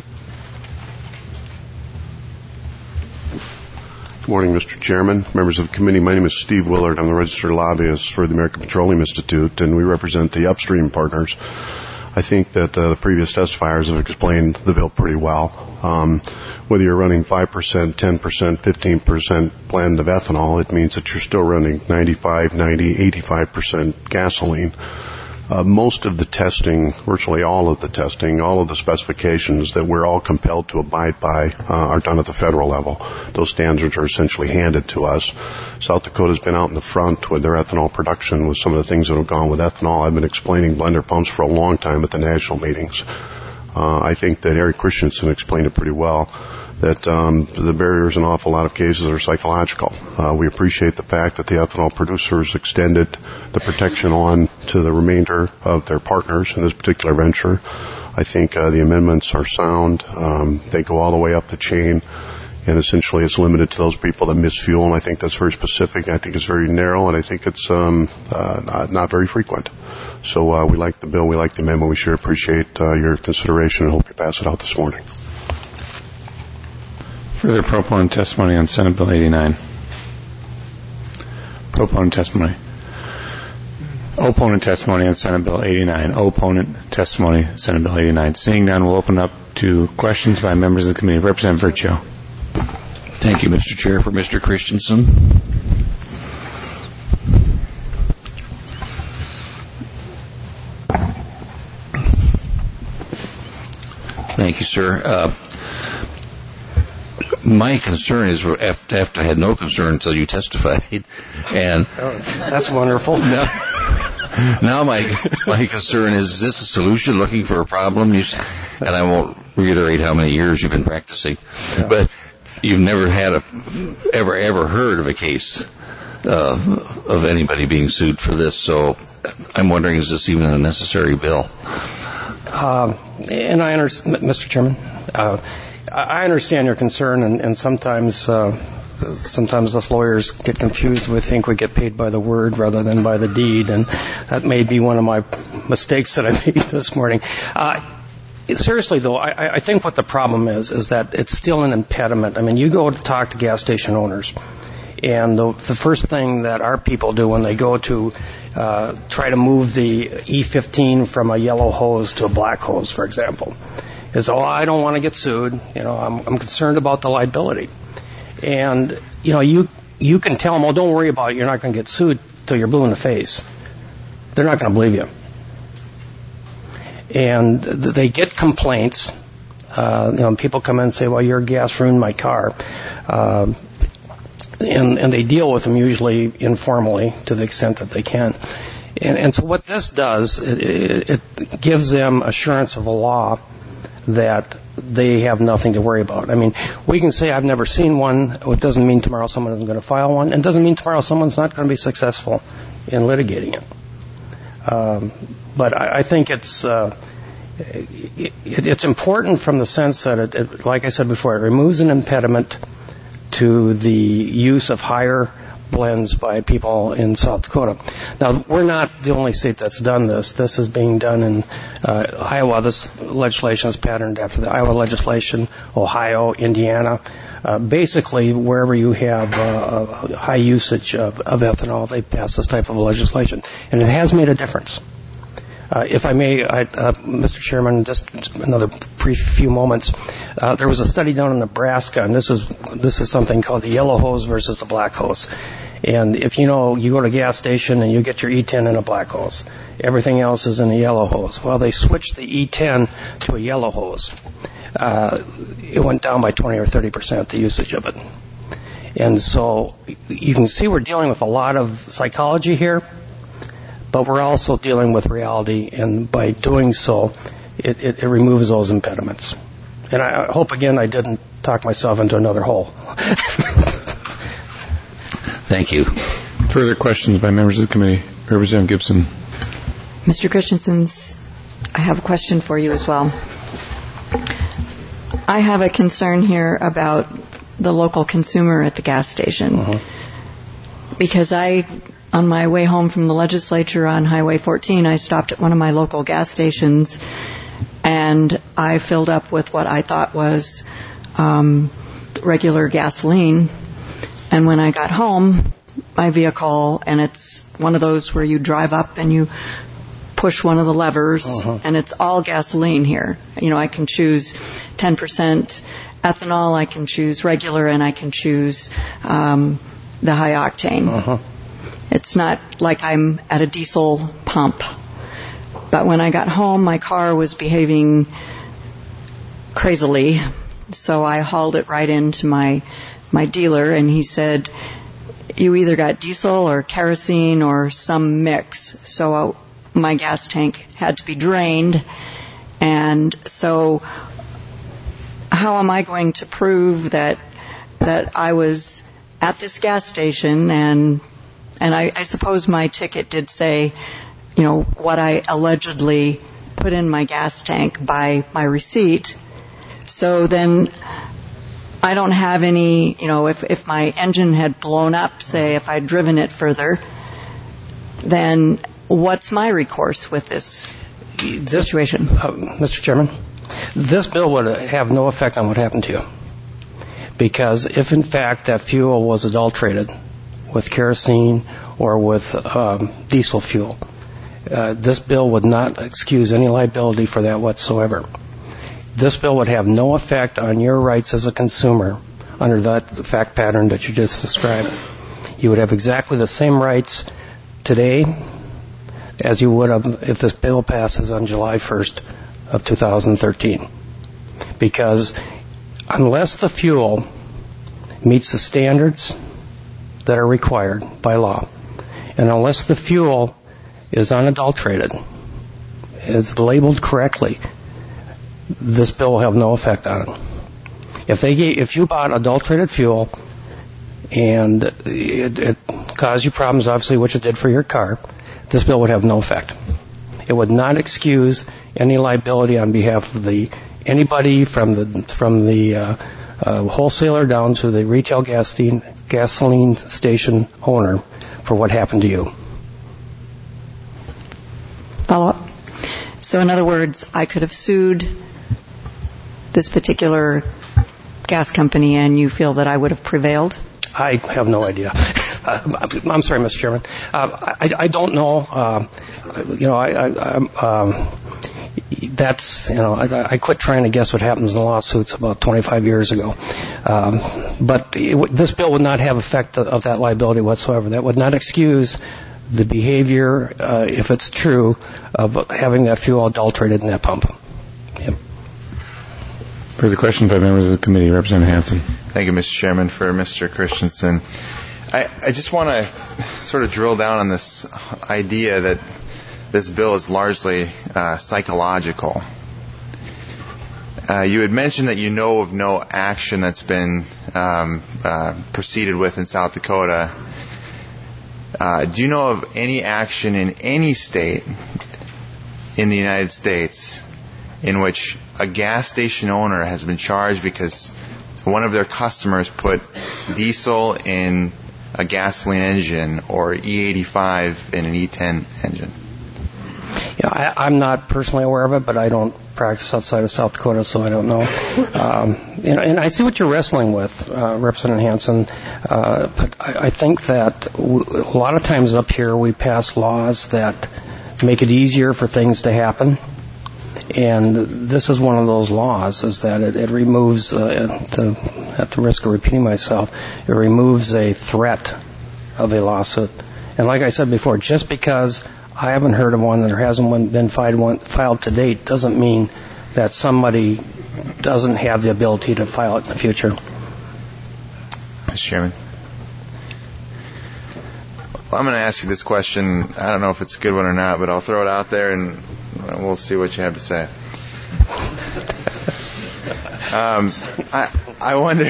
Good morning, Mister Chairman, members of the committee. My name is Steve Willard. I'm the registered lobbyist for the American Petroleum Institute, and we represent the upstream partners. I think that uh, the previous testifiers have explained the bill pretty well. Um, whether you're running five percent, ten percent, fifteen percent blend of ethanol, it means that you're still running ninety-five, ninety, eighty-five percent gasoline. Uh, most of the testing, virtually all of the testing, all of the specifications that we're all compelled to abide by uh, are done at the federal level. Those standards are essentially handed to us. South Dakota's been out in the front with their ethanol production with some of the things that have gone with ethanol. I've been explaining blender pumps for a long time at the national meetings. Uh, I think that Harry Christensen explained it pretty well, that um, the barriers in an awful lot of cases are psychological. Uh, we appreciate the fact that the ethanol producers extended the protection on to the remainder of their partners in this particular venture. I think uh, the amendments are sound. Um, they go all the way up the chain, and essentially it's limited to those people that miss fuel, and I think that's very specific. I think it's very narrow, and I think it's um, uh, not, not very frequent. So uh, we like the bill. We like the amendment. We sure appreciate uh, your consideration and hope you pass it out this morning. Further proponent testimony on Senate Bill eighty-nine. Proponent testimony. Opponent testimony on Senate Bill eighty-nine. Opponent testimony, Senate Bill eighty-nine. Seeing none, we'll open up to questions by members of the committee. Representative Virgio. Thank you, Mister Chair. For Mister Christensen. Thank you, sir. Uh, my concern is after, after I had no concern until you testified, and oh, that's wonderful. Now, now my my concern is: is this a solution looking for a problem? You, and I won't reiterate how many years you've been practicing, yeah. But you've never had a ever ever heard of a case uh, of anybody being sued for this. So I'm wondering: is this even a necessary bill? Um, and I understand, Mister Chairman. Uh, I understand your concern, and, and sometimes uh, sometimes us lawyers get confused. We think we get paid by the word rather than by the deed, and that may be one of my mistakes that I made this morning. Uh, seriously, though, I, I think what the problem is is that it's still an impediment. I mean, you go to talk to gas station owners, and the, the first thing that our people do when they go to uh, try to move the E fifteen from a yellow hose to a black hose, for example, is, oh, I don't want to get sued. You know, I'm, I'm concerned about the liability. And, you know, you you can tell them, oh, don't worry about it. You're not going to get sued till you're blue in the face. They're not going to believe you. And th- they get complaints. Uh, you know, people come in and say, well, your gas ruined my car. Uh, and, and they deal with them usually informally to the extent that they can. And, and so what this does, it, it, it gives them assurance of a law that they have nothing to worry about. I mean, we can say I've never seen one. It doesn't mean tomorrow someone isn't going to file one. And it doesn't mean tomorrow someone's not going to be successful in litigating it. Um, but I, I think it's uh, it, it's important from the sense that, it, it, like I said before, it removes an impediment to the use of higher blends by people in South Dakota. Now, we're not the only state that's done this. This is being done in uh, Iowa. This legislation is patterned after the Iowa legislation, Ohio, Indiana. Uh, basically, wherever you have uh, a high usage of, of ethanol, they pass this type of legislation. And it has made a difference. Uh, if I may, I, uh, Mister Chairman, just, just another brief few moments. Uh, there was a study done in Nebraska, and this is this is something called the yellow hose versus the black hose. And if you know, you go to a gas station and you get your E ten in a black hose, everything else is in a yellow hose. Well, they switched the E ten to a yellow hose. Uh, it went down by twenty or thirty percent, the usage of it. And so you can see we're dealing with a lot of psychology here. But we're also dealing with reality, and by doing so, it, it, it removes those impediments. And I, I hope, again, I didn't talk myself into another hole. Thank you. Further questions by members of the committee? Representative Gibson. Mister Christensen, I have a question for you as well. I have a concern here about the local consumer at the gas station. Uh-huh. Because I... On my way home from the legislature on Highway fourteen, I stopped at one of my local gas stations, and I filled up with what I thought was um, regular gasoline. And when I got home, my vehicle, and it's one of those where you drive up and you push one of the levers, uh-huh. and it's all gasoline here. You know, I can choose ten percent ethanol, I can choose regular, and I can choose um, the high octane. Uh-huh. It's not like I'm at a diesel pump. But when I got home, my car was behaving crazily. So I hauled it right into my my dealer, and he said, you either got diesel or kerosene or some mix. So uh, my gas tank had to be drained. And so how am I going to prove that that I was at this gas station and And I, I suppose my ticket did say you know, what I allegedly put in my gas tank by my receipt. So then I don't have any, you know, if, if my engine had blown up, say, if I'd driven it further, then what's my recourse with this situation? Uh, Mister Chairman, this bill would have no effect on what happened to you. Because if, in fact, that fuel was adulterated with kerosene or with um, diesel fuel, uh, this bill would not excuse any liability for that whatsoever. This bill would have no effect on your rights as a consumer under that fact pattern that you just described. You would have exactly the same rights today as you would have if this bill passes on July first of two thousand thirteen. Because unless the fuel meets the standards that are required by law, and unless the fuel is unadulterated, is labeled correctly, this bill will have no effect on it. If they gave, if you bought adulterated fuel and it, it caused you problems, obviously, which it did for your car, this bill would have no effect. It would not excuse any liability on behalf of the anybody from the from the uh, uh, wholesaler down to the retail gasoline gasoline station owner for what happened to you. Follow up. So, in other words, I could have sued this particular gas company, and you feel that I would have prevailed? I have no idea. Uh, I'm sorry, Mister Chairman. Uh, I, I don't know. Uh, you know, I, I, I'm, um, that's, you know, I, I quit trying to guess what happens in lawsuits about twenty-five years ago. Um, but it, this bill would not have effect of, of that liability whatsoever. That would not excuse the behavior, uh, if it's true, of having that fuel adulterated in that pump. Yep. Further questions by members of the committee. Representative Hansen. Thank you, Mister Chairman. For Mister Christensen, I, I just want to sort of drill down on this idea that this bill is largely uh, psychological. Uh, you had mentioned that you know of no action that's been um, uh, proceeded with in South Dakota. Uh, do you know of any action in any state in the United States in which a gas station owner has been charged because one of their customers put diesel in a gasoline engine or E eighty-five in an E ten engine? Yeah, I, I'm not personally aware of it, but I don't practice outside of South Dakota, so I don't know. Um, you know, and I see what you're wrestling with, uh, Representative Hansen. Uh, but I, I think that w- a lot of times up here we pass laws that make it easier for things to happen. And this is one of those laws, is that it, it removes, uh, to, at the risk of repeating myself, it removes a threat of a lawsuit. And like I said before, just because I haven't heard of one, that there hasn't been filed to date, doesn't mean that somebody doesn't have the ability to file it in the future. Mister Chairman. Well, I'm going to ask you this question. I don't know if it's a good one or not, but I'll throw it out there and we'll see what you have to say. um, I, I wonder.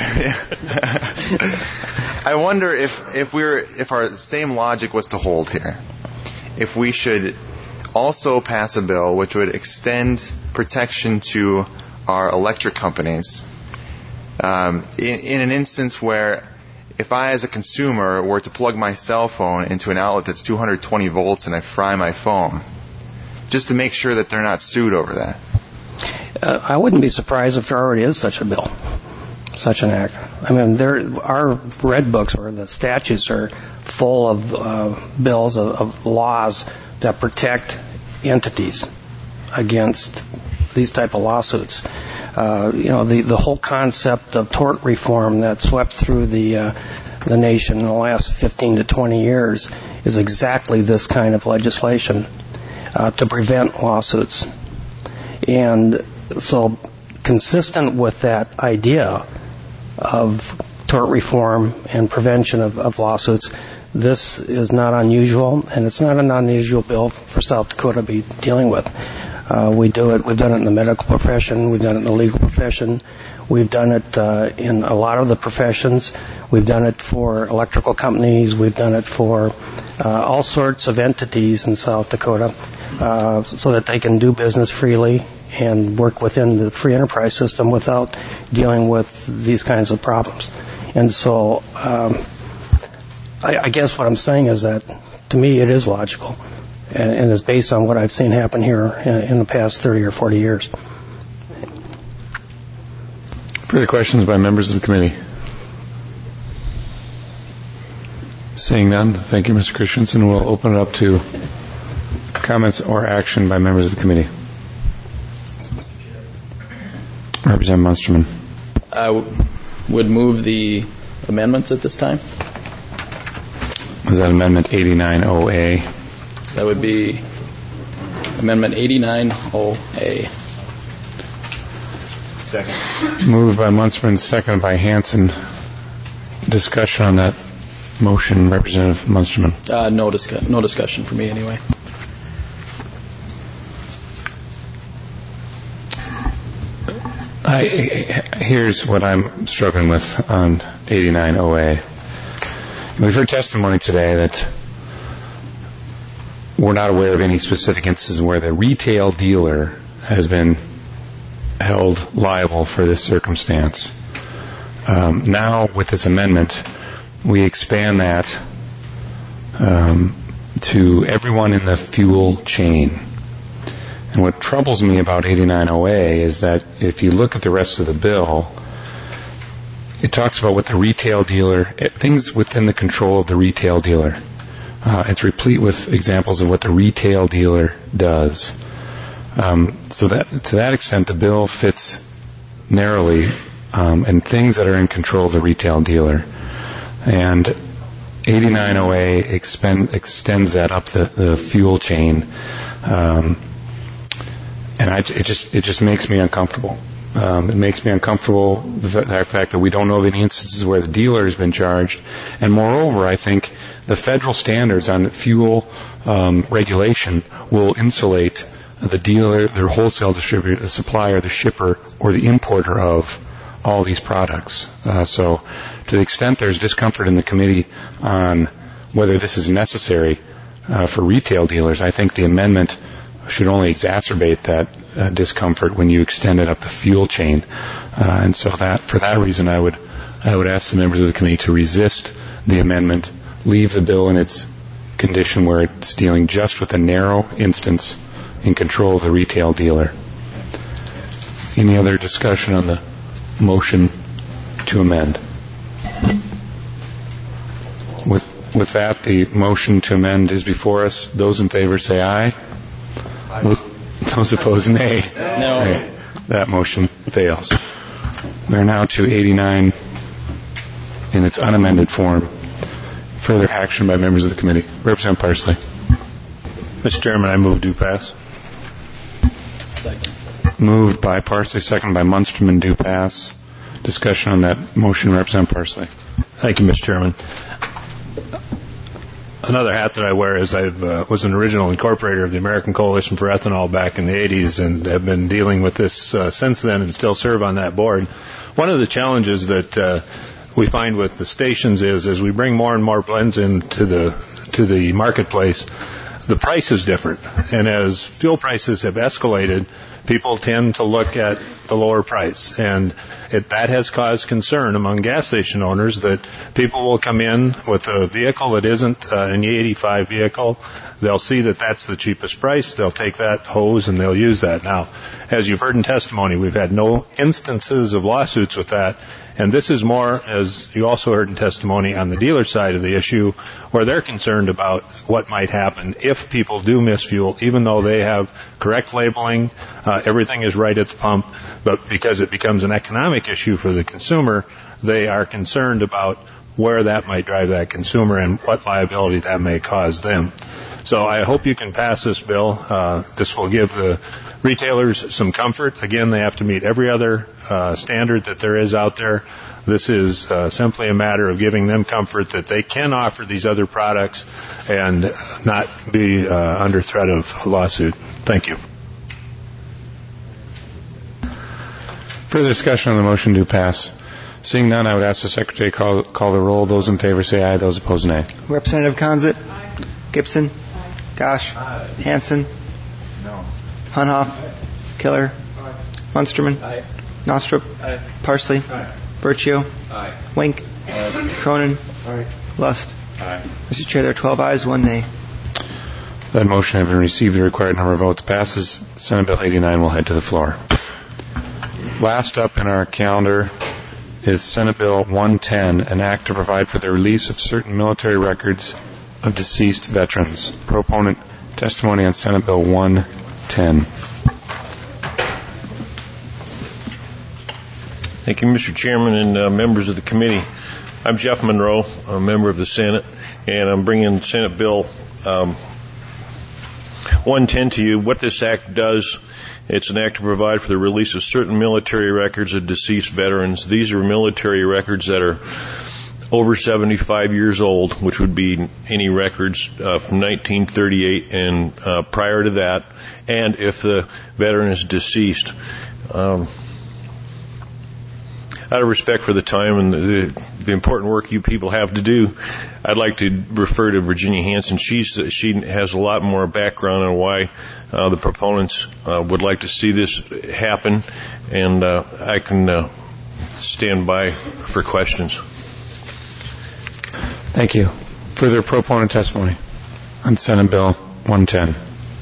I wonder if if we were if our same logic was to hold here, if we should also pass a bill which would extend protection to our electric companies um, in, in an instance where if I as a consumer were to plug my cell phone into an outlet that's two hundred twenty volts and I fry my phone, just to make sure that they're not sued over that. Uh, I wouldn't be surprised if there already is such a bill, such an act. I mean, there our red books or the statutes are full of uh, bills of, of laws that protect entities against these type of lawsuits. Uh, you know, the, the whole concept of tort reform that swept through the uh, the nation in the last fifteen to twenty years is exactly this kind of legislation uh, to prevent lawsuits. And so, consistent with that idea of tort reform and prevention of, of lawsuits, this is not unusual, and it's not an unusual bill for South Dakota to be dealing with. Uh, we do it. We've done it in the medical profession. We've done it in the legal profession. We've done it uh, in a lot of the professions. We've done it for electrical companies. We've done it for uh, all sorts of entities in South Dakota, uh, so that they can do business freely and work within the free enterprise system without dealing with these kinds of problems. And so um, I, I guess what I'm saying is that, to me, it is logical, and, and is based on what I've seen happen here in, in the past thirty or forty years. Further questions by members of the committee? Seeing none, thank you, Mister Christensen. We'll open it up to comments or action by members of the committee. Representative Munsterman. I w- would move the amendments at this time. Is that Amendment eighty-nine O A? That would be Amendment eighty-nine O A. Second. Moved by Munsterman, seconded by Hansen. Discussion on that motion, Representative Munsterman. Uh, no, discuss- no discussion for me anyway. I, here's what I'm struggling with on eighty-nine O A. We've heard testimony today that we're not aware of any specific instances where the retail dealer has been held liable for this circumstance. Um, now, with this amendment, we expand that um, to everyone in the fuel chain. And what troubles me about eighty-nine O A is that if you look at the rest of the bill, it talks about what the retail dealer, things within the control of the retail dealer. Uh, it's replete with examples of what the retail dealer does. Um, so that to that extent, the bill fits narrowly um, in things that are in control of the retail dealer. And eighty-nine O A expend, extends that up the, the fuel chain. Um, and I, it just it just makes me uncomfortable. Um, it makes me uncomfortable the fact that we don't know of any instances where the dealer has been charged. And moreover, I think the federal standards on fuel um, regulation will insulate the dealer, the wholesale distributor, the supplier, the shipper, or the importer of all these products. Uh, so to the extent there's discomfort in the committee on whether this is necessary uh, for retail dealers, I think the amendment should only exacerbate that uh, discomfort when you extend it up the fuel chain. Uh, and so that, for that reason, I would, I would ask the members of the committee to resist the amendment, leave the bill in its condition where it's dealing just with a narrow instance in control of the retail dealer. Any other discussion on the motion to amend? With, with that, the motion to amend is before us. Those in favor say aye. Those, those opposed, nay. No. Right. That motion fails. We're now to eighty-nine in its unamended form. Further action by members of the committee. Representative Parsley. Mister Chairman, I move do pass. Moved by Parsley, seconded by Munsterman, do pass. Discussion on that motion, Representative Parsley. Thank you, Mister Chairman. Another hat that I wear is I uh, was an original incorporator of the American Coalition for Ethanol back in the eighties and have been dealing with this uh, since then and still serve on that board. One of the challenges that uh, we find with the stations is as we bring more and more blends into the to the marketplace, the price is different. And as fuel prices have escalated, people tend to look at the lower price. And it, that has caused concern among gas station owners that people will come in with a vehicle that isn't uh, an E eighty-five vehicle. They'll see that that's the cheapest price. They'll take that hose and they'll use that. Now, as you've heard in testimony, we've had no instances of lawsuits with that. And this is more, as you also heard in testimony, on the dealer side of the issue, where they're concerned about what might happen if people do miss fuel, even though they have correct labeling, uh, everything is right at the pump, but because it becomes an economic issue for the consumer, they are concerned about where that might drive that consumer and what liability that may cause them. So I hope you can pass this bill. Uh, this will give the retailers some comfort. Again, they have to meet every other uh, standard that there is out there. This is uh, simply a matter of giving them comfort that they can offer these other products and not be uh, under threat of a lawsuit. Thank you. Further discussion on the motion to pass. Seeing none, I would ask the Secretary to call, call the roll. Those in favor say aye. Those opposed, nay. Representative Conzit. Gibson. Gosh. Hanson. Hunhoff. Killer. Munsterman. Nostrop. Parsley. Virtue. Wink. Cronin. Lust. Mister Chair, there are twelve ayes, one nay. That motion having received the required number of votes passes. Senate Bill eighty-nine will head to the floor. Last up in our calendar is Senate Bill one ten, an act to provide for the release of certain military records of deceased veterans. Proponent testimony on Senate Bill one ten. Thank you, Mister Chairman and uh, members of the committee. I'm Jeff Monroe, a member of the Senate, and I'm bringing Senate Bill um, one ten to you. What this act does, it's an act to provide for the release of certain military records of deceased veterans. These are military records that are over seventy-five years old, which would be any records uh, from nineteen thirty-eight and uh, prior to that, and if the veteran is deceased. Um, out of respect for the time and the, the important work you people have to do, I'd like to refer to Virginia Hanson. She's, she has a lot more background on why uh, the proponents uh, would like to see this happen, and uh, I can uh, stand by for questions. Thank you. Further proponent testimony on Senate Bill one ten.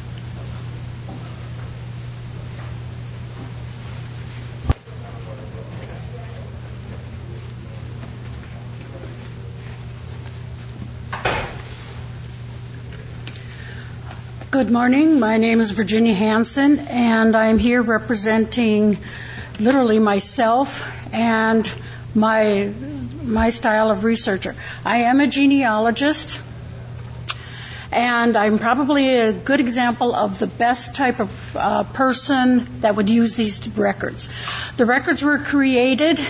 Good morning. My name is Virginia Hanson, and I'm here representing literally myself and my my style of researcher. I am a genealogist, and I'm probably a good example of the best type of uh, person that would use these records. The records were created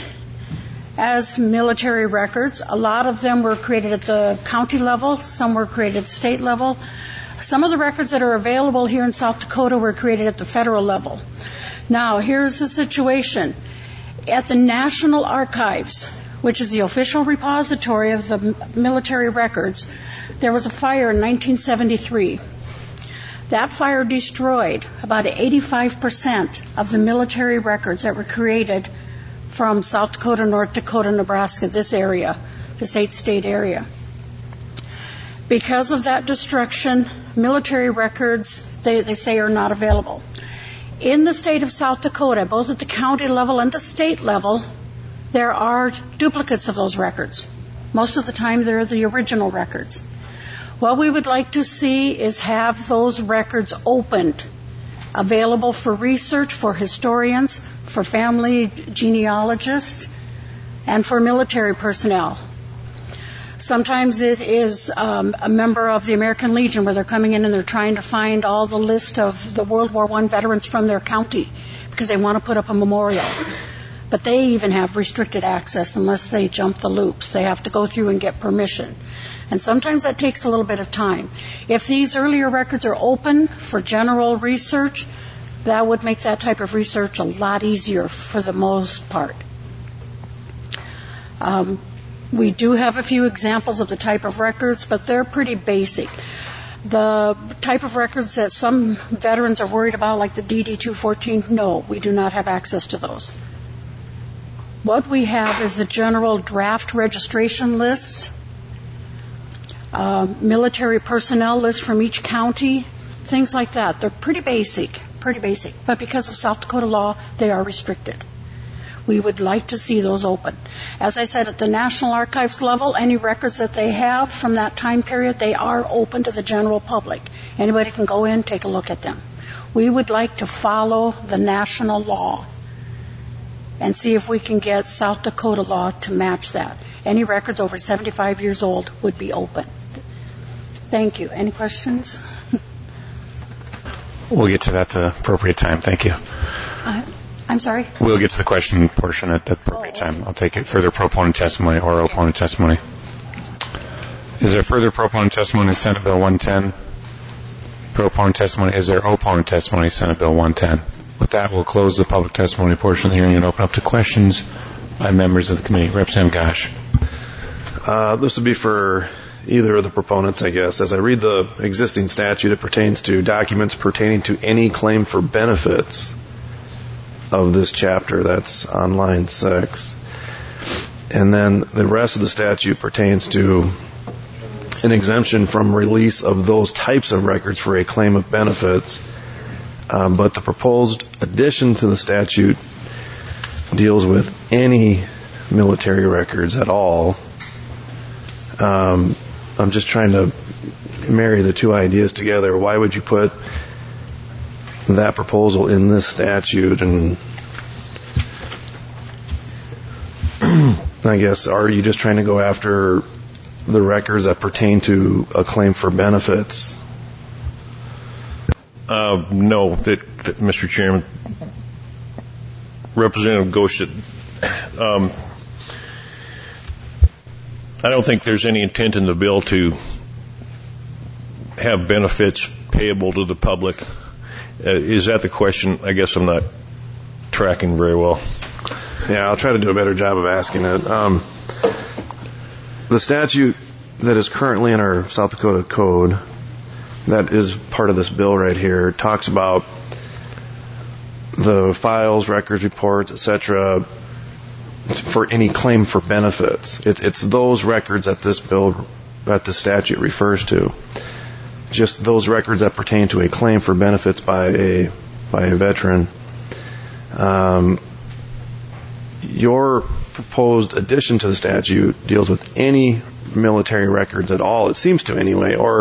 as military records. A lot of them were created at the county level. Some were created at state level. Some of the records that are available here in South Dakota were created at the federal level. Now, here's the situation. At the National Archives, which is the official repository of the military records, there was a fire in nineteen seventy-three. That fire destroyed about eighty-five percent of the military records that were created from South Dakota, North Dakota, Nebraska, this area, this eight-state area. Because of that destruction, military records, they, they say, are not available. In the state of South Dakota, both at the county level and the state level, there are duplicates of those records. Most of the time, they're the original records. What we would like to see is have those records opened, available for research, for historians, for family genealogists, and for military personnel. Sometimes it is um, a member of the American Legion where they're coming in and they're trying to find all the list of the World War One veterans from their county because they want to put up a memorial. But they even have restricted access unless they jump the loops. They have to go through and get permission. And sometimes that takes a little bit of time. If these earlier records are open for general research, that would make that type of research a lot easier for the most part. Um, We do have a few examples of the type of records, but they're pretty basic. The type of records that some veterans are worried about, like the D D two fourteen, no, we do not have access to those. What we have is a general draft registration list, uh, military personnel list from each county, things like that. They're pretty basic, pretty basic. But because of South Dakota law, they are restricted. We would like to see those open. As I said, at the National Archives level, any records that they have from that time period, they are open to the general public. Anybody can go in, take a look at them. We would like to follow the national law and see if we can get South Dakota law to match that. Any records over seventy-five years old would be open. Thank you. Any questions? We'll get to that at the appropriate time. Thank you. Uh, I'm sorry? We'll get to the question portion at the appropriate oh, okay. time. I'll take it. Further proponent testimony or okay. opponent testimony. Is there further proponent testimony in Senate Bill one ten? Proponent testimony. Is there opponent testimony in Senate Bill one ten? With that, we'll close the public testimony portion of the hearing and open up to questions by members of the committee. Representative Gosh. Uh, this would be for either of the proponents, I guess. As I read the existing statute, it pertains to documents pertaining to any claim for benefits of this chapter. That's on line six. And then the rest of the statute pertains to an exemption from release of those types of records for a claim of benefits. Um, but the proposed addition to the statute deals with any military records at all. Um, I'm just trying to marry the two ideas together. Why would you put that proposal in this statute? And I guess, are you just trying to go after the records that pertain to a claim for benefits? Uh, no, that, that, Mister Chairman. Representative Goshet, um, I don't think there's any intent in the bill to have benefits payable to the public. Uh, is that the question? I guess I'm not tracking very well. Yeah, I'll try to do a better job of asking it. Um, the statute that is currently in our South Dakota Code, that is part of this bill right here, talks about the files, records, reports, et cetera, for any claim for benefits. It, it's those records that this bill, that the statute refers to. Just those records that pertain to a claim for benefits by a by a veteran. Um, your proposed addition to the statute deals with any military records at all, it seems to anyway, or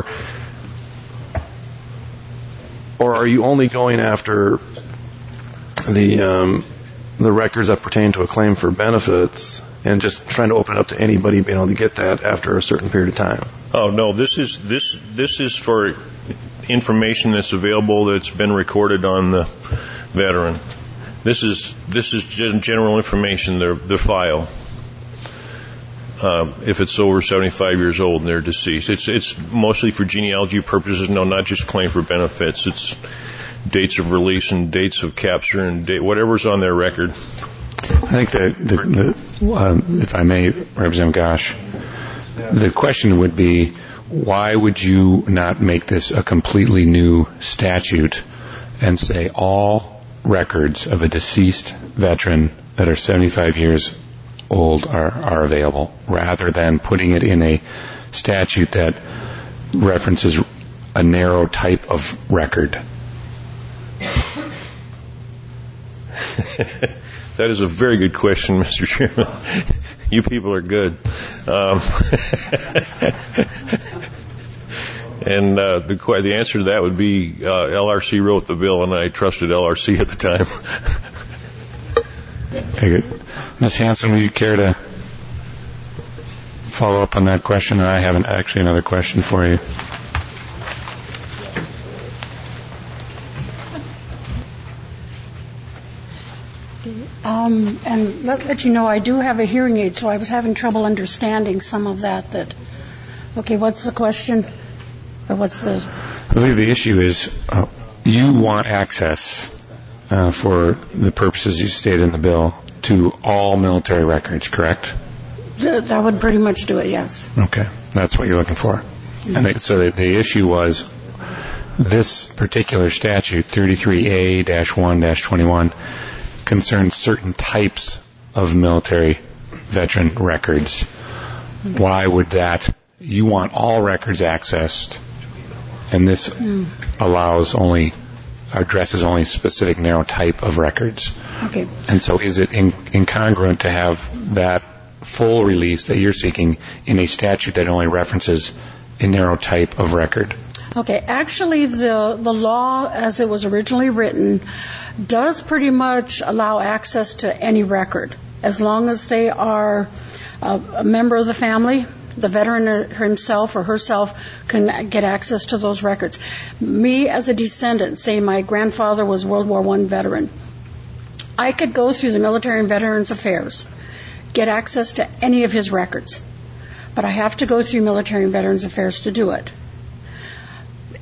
or are you only going after the um, the records that pertain to a claim for benefits and just trying to open it up to anybody being able to get that after a certain period of time? Oh no, this is this this is for information that's available that's been recorded on the veteran. This is this is general information, their their file. Uh, if it's over seventy-five years old and they're deceased, it's it's mostly for genealogy purposes. No, not just claim for benefits. It's dates of release and dates of capture and date, whatever's on their record. I think that, the, the, uh, if I may, Representative Gosh, the question would be, why would you not make this a completely new statute and say all records of a deceased veteran that are seventy-five years old are, are available, rather than putting it in a statute that references a narrow type of record? That is a very good question, Mister Chairman. You people are good. Um, and uh, the the answer to that would be uh, L R C wrote the bill, and I trusted L R C at the time. Very good. Miz Hanson, would you care to follow up on that question? I have an, actually another question for you. Um, and let, let you know, I do have a hearing aid, so I was having trouble understanding some of that. That okay, what's the question? Or what's the? I believe the issue is uh, you want access uh, for the purposes you stated in the bill to all military records, correct? Th- that would pretty much do it, yes. Okay, that's what you're looking for. Mm-hmm. And they, so the, the issue was this particular statute, thirty-three A one twenty-one, concerns certain types of military veteran records. Mm-hmm. Why would that? You want all records accessed, and this mm. allows only, addresses only specific narrow type of records. Okay. And so is it in, incongruent to have that full release that you're seeking in a statute that only references a narrow type of record? Okay. Actually, the, the law as it was originally written does pretty much allow access to any record as long as they are a, a member of the family. The veteran himself or herself can get access to those records. Me as a descendant, say my grandfather was World War One veteran, I could go through the Military and Veterans Affairs, get access to any of his records, but I have to go through Military and Veterans Affairs to do it.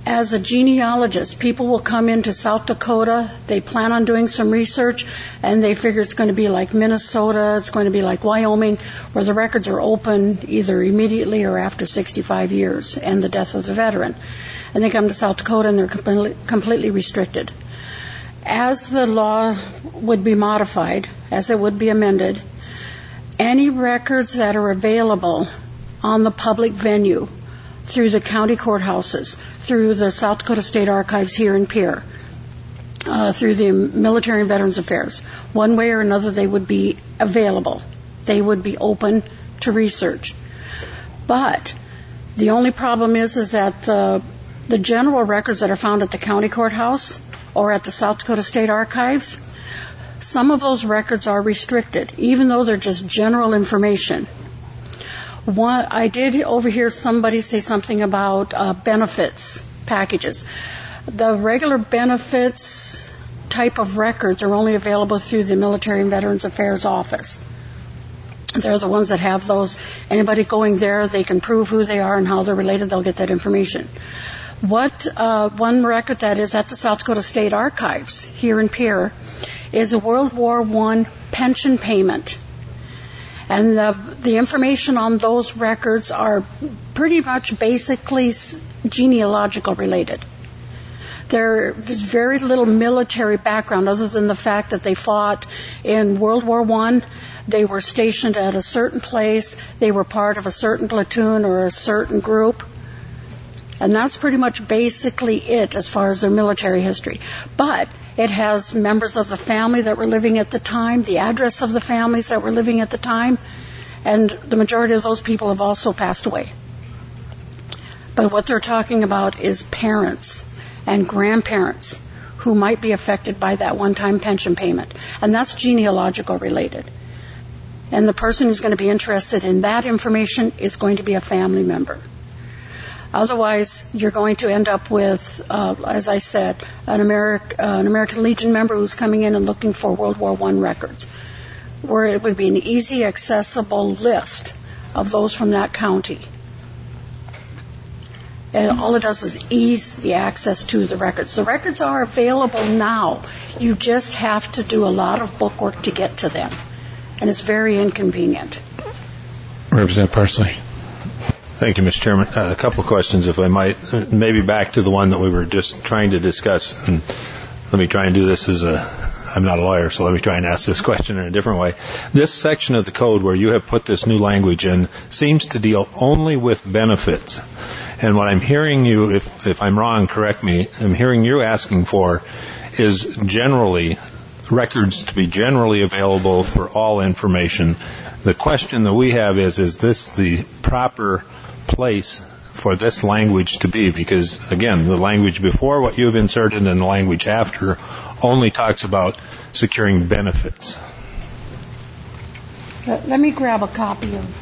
as a genealogist, people will come into South Dakota, they plan on doing some research, and they figure it's going to be like Minnesota, it's going to be like Wyoming, where the records are open either immediately or after sixty-five years and the death of the veteran. And they come to South Dakota and they're completely restricted. As the law would be modified, as it would be amended, any records that are available on the public venue through the county courthouses, through the South Dakota State Archives here in Pierre, uh, through the Military and Veterans Affairs, one way or another they would be available. They would be open to research. But the only problem is, is that uh, the general records that are found at the county courthouse or at the South Dakota State Archives, some of those records are restricted, even though they're just general information. One, I did overhear somebody say something about uh, benefits packages. The regular benefits type of records are only available through the Military and Veterans Affairs Office. They're the ones that have those. Anybody going there, they can prove who they are and how they're related. They'll get that information. What uh, one record that is at the South Dakota State Archives here in Pierre is a World War One pension payment. And the, the information on those records are pretty much basically genealogical related. There is very little military background other than the fact that they fought in World War One. They were stationed at a certain place. They were part of a certain platoon or a certain group. And that's pretty much basically it as far as their military history. But it has members of the family that were living at the time, the address of the families that were living at the time, and the majority of those people have also passed away. But what they're talking about is parents and grandparents who might be affected by that one-time pension payment. And that's genealogical related. And the person who's going to be interested in that information is going to be a family member. Otherwise, you're going to end up with, uh, as I said, an, Ameri- uh, an American Legion member who's coming in and looking for World War One records, where it would be an easy, accessible list of those from that county. And all it does is ease the access to the records. The records are available now. You just have to do a lot of bookwork to get to them. And it's very inconvenient. Representative Parsley. Thank you, Mister Chairman. Uh, a couple of questions, if I might. Uh, maybe back to the one that we were just trying to discuss. And let me try and do this as a, I'm not a lawyer, so let me try and ask this question in a different way. This section of the code where you have put this new language in seems to deal only with benefits. And what I'm hearing you, if, if I'm wrong, correct me, I'm hearing you asking for is generally, records to be generally available for all information. The question that we have is, is this the proper place for this language to be? Because, again, the language before what you've inserted and the language after only talks about securing benefits. Let, let me grab a copy of...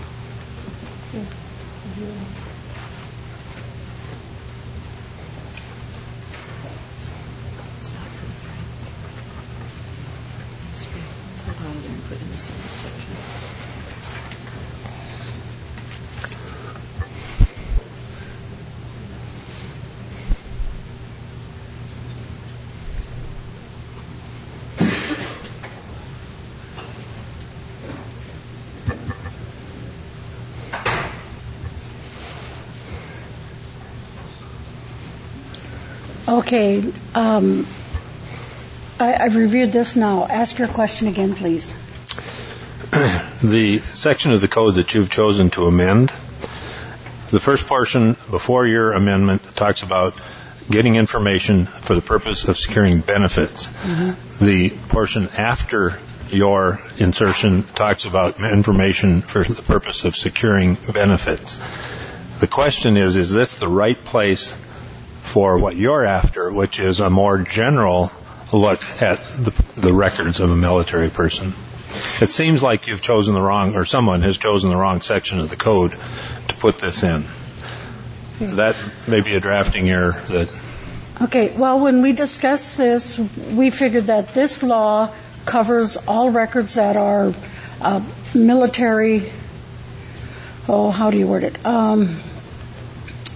Okay, um, I, I've reviewed this now. Ask your question again, please. The section of the code that you've chosen to amend, the first portion before your amendment talks about getting information for the purpose of securing benefits. Mm-hmm. The portion after your insertion talks about information for the purpose of securing benefits. The question is, is this the right place for what you're after, which is a more general look at the, the records of a military person? It seems like you've chosen the wrong, or someone has chosen the wrong section of the code to put this in. That may be a drafting error. That Okay, well, when we discussed this, we figured that this law covers all records that are uh, military, oh, how do you word it? Um,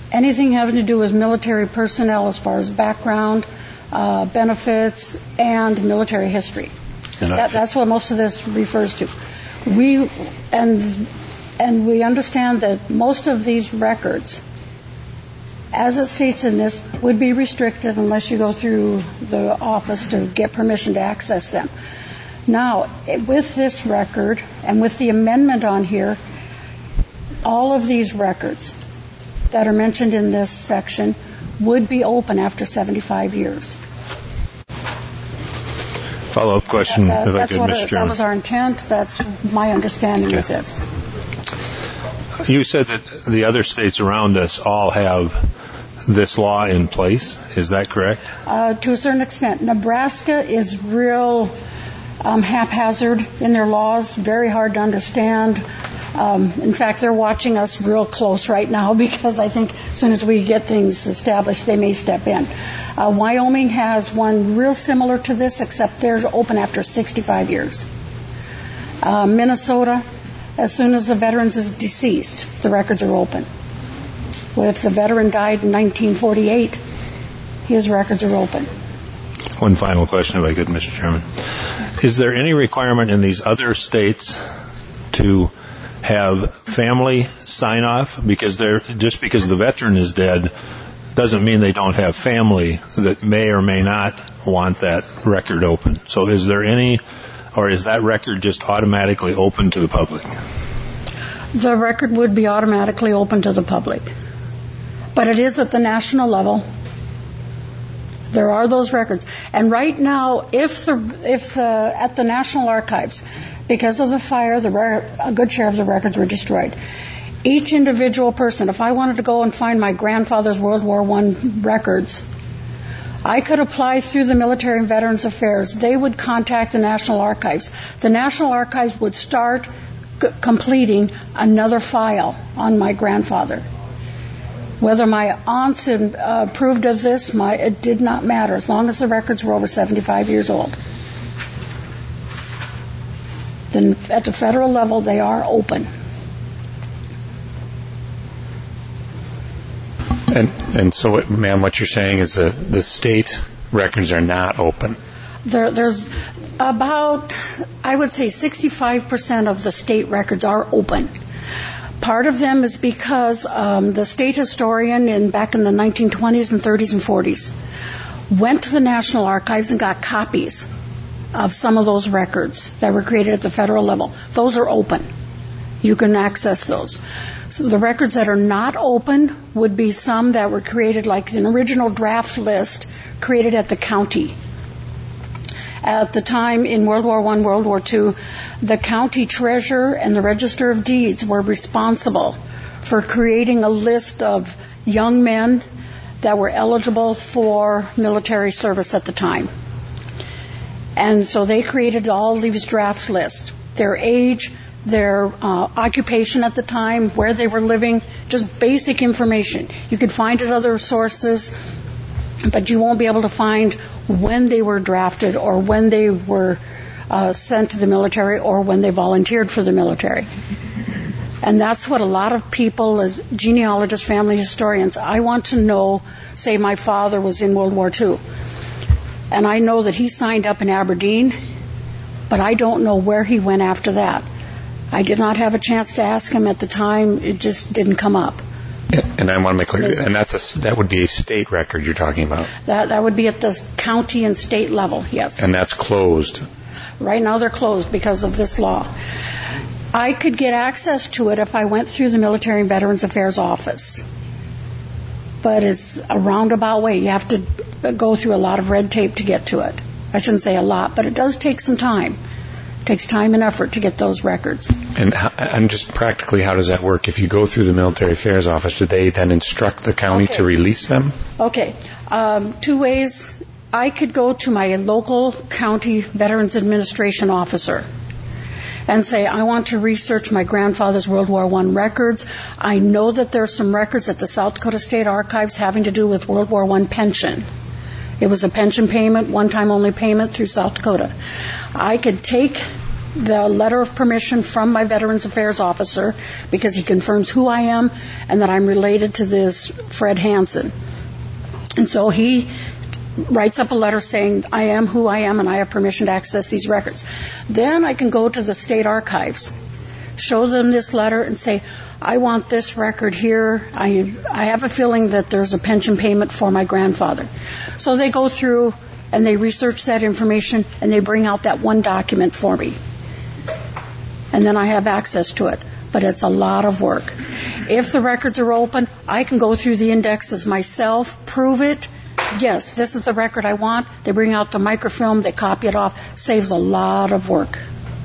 anything having to do with military personnel as far as background, uh, benefits, and military history. And that, that's what most of this refers to. We and and we understand that most of these records, as it states in this, would be restricted unless you go through the office to get permission to access them. Now, with this record and with the amendment on here, all of these records that are mentioned in this section would be open after seventy-five years. Follow-up question, That, if I that's could, what Mister it, Chairman. that was our intent. That's my understanding Okay. of this. You said that the other states around us all have this law in place. Is that correct? Uh, to a certain extent, Nebraska is real um, haphazard in their laws, very hard to understand. Um, in fact, they're watching us real close right now because I think as soon as we get things established, they may step in. Uh, Wyoming has one real similar to this, except theirs open after sixty-five years. Uh, Minnesota, as soon as the veteran is deceased, the records are open. Well, if the veteran died in nineteen forty-eight, his records are open. One final question, if I could, Mister Chairman. Is there any requirement in these other states to have family sign off? Because they're, just because the veteran is dead doesn't mean they don't have family that may or may not want that record open. So is there any, or is that record just automatically open to the public? The record would be automatically open to the public. But it is at the national level. There are those records. And right now, if the if the at the National Archives, because of the fire, the a good share of the records were destroyed. Each individual person, if I wanted to go and find my grandfather's World War One records, I could apply through the Military and Veterans Affairs. They would contact the National Archives. The National Archives would start c- completing another file on my grandfather. Whether my aunts uh, approved of this, my, it did not matter, as long as the records were over seventy-five years old. Then at the federal level, they are open. And, and so, what, ma'am, what you're saying is that the state records are not open. There, there's about, I would say, sixty-five percent of the state records are open. Part of them is because um, the state historian in back in the nineteen twenties and thirties and forties went to the National Archives and got copies of some of those records that were created at the federal level. Those are open. You can access those. So the records that are not open would be some that were created like an original draft list created at the county. At the time in World War One, World War Two, the county treasurer and the register of deeds were responsible for creating a list of young men that were eligible for military service at the time. And so they created all these draft lists, their age, their uh, occupation at the time, where they were living, just basic information. You could find it other sources, but you won't be able to find when they were drafted or when they were uh, sent to the military or when they volunteered for the military. And that's what a lot of people, as genealogists, family historians, I want to know, say my father was in World War Two. And I know that he signed up in Aberdeen, but I don't know where he went after that. I did not have a chance to ask him at the time. It just didn't come up. And I want to make clear, and that's a, that would be a state record you're talking about. That that would be at the county and state level, yes. And that's closed. Right now they're closed because of this law. I could get access to it if I went through the Military and Veterans Affairs office. But it's a roundabout way. You have to go through a lot of red tape to get to it. I shouldn't say a lot, but it does take some time. It takes time and effort to get those records. And, and just practically, how does that work? If you go through the Military Affairs Office, do they then instruct the county Okay. to release them? Okay. Um, two ways. I could go to my local county Veterans Administration officer and say, I want to research my grandfather's World War One records. I know that there are some records at the South Dakota State Archives having to do with World War One pension. It was a pension payment, one-time only payment through South Dakota. I could take the letter of permission from my Veterans Affairs officer because he confirms who I am and that I'm related to this Fred Hansen. And so he writes up a letter saying I am who I am and I have permission to access these records. Then I can go to the state archives, show them this letter and say, I want this record here. I, I have a feeling that there's a pension payment for my grandfather. So they go through and they research that information and they bring out that one document for me. And then I have access to it. But it's a lot of work. If the records are open, I can go through the indexes myself, prove it. Yes, this is the record I want. They bring out the microfilm, they copy it off. Saves a lot of work.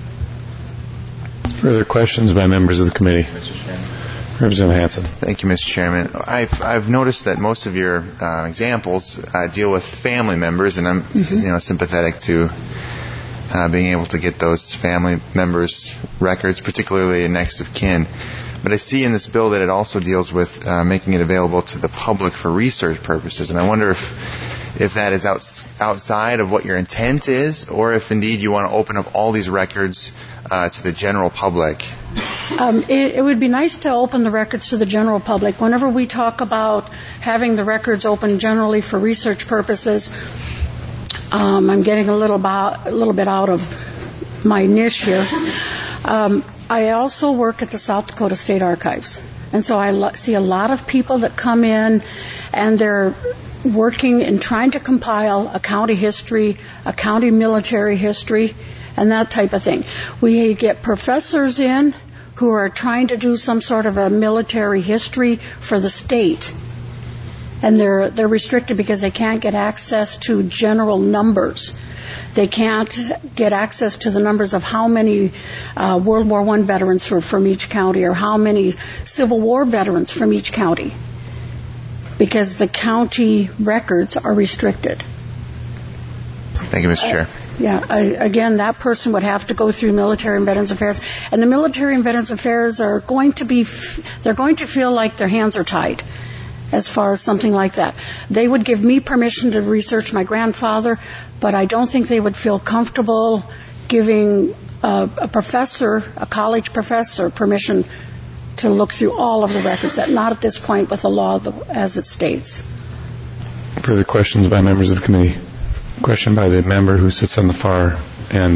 Further questions by members of the committee? Representative Hansen. Thank you, Mister Chairman. I've I've noticed that most of your uh, examples uh, deal with family members, and I'm mm-hmm. you know sympathetic to uh, being able to get those family members' records, particularly next of kin. But I see in this bill that it also deals with uh, making it available to the public for research purposes, and I wonder if if that is outs- outside of what your intent is, or if indeed you want to open up all these records uh, to the general public. Um, it, it would be nice to open the records to the general public. Whenever we talk about having the records open generally for research purposes, um, I'm getting a little, about, a little bit out of my niche here. Um, I also work at the South Dakota State Archives. And so I lo- see a lot of people that come in and they're working and trying to compile a county history, a county military history, and that type of thing. We get professors in who are trying to do some sort of a military history for the state. And they're they're restricted because they can't get access to general numbers. They can't get access to the numbers of how many uh, World War One veterans were from each county or how many Civil War veterans from each county, because the county records are restricted. Thank you, Mister Chair. Uh, yeah, I, again, that person would have to go through Military and Veterans Affairs, and the Military and Veterans Affairs are going to be, they're going to feel like their hands are tied as far as something like that. They would give me permission to research my grandfather, but I don't think they would feel comfortable giving a, a professor, a college professor, permission to look through all of the records. Not at this point with the law as it states. Further questions by members of the committee? Question by the member who sits on the far end.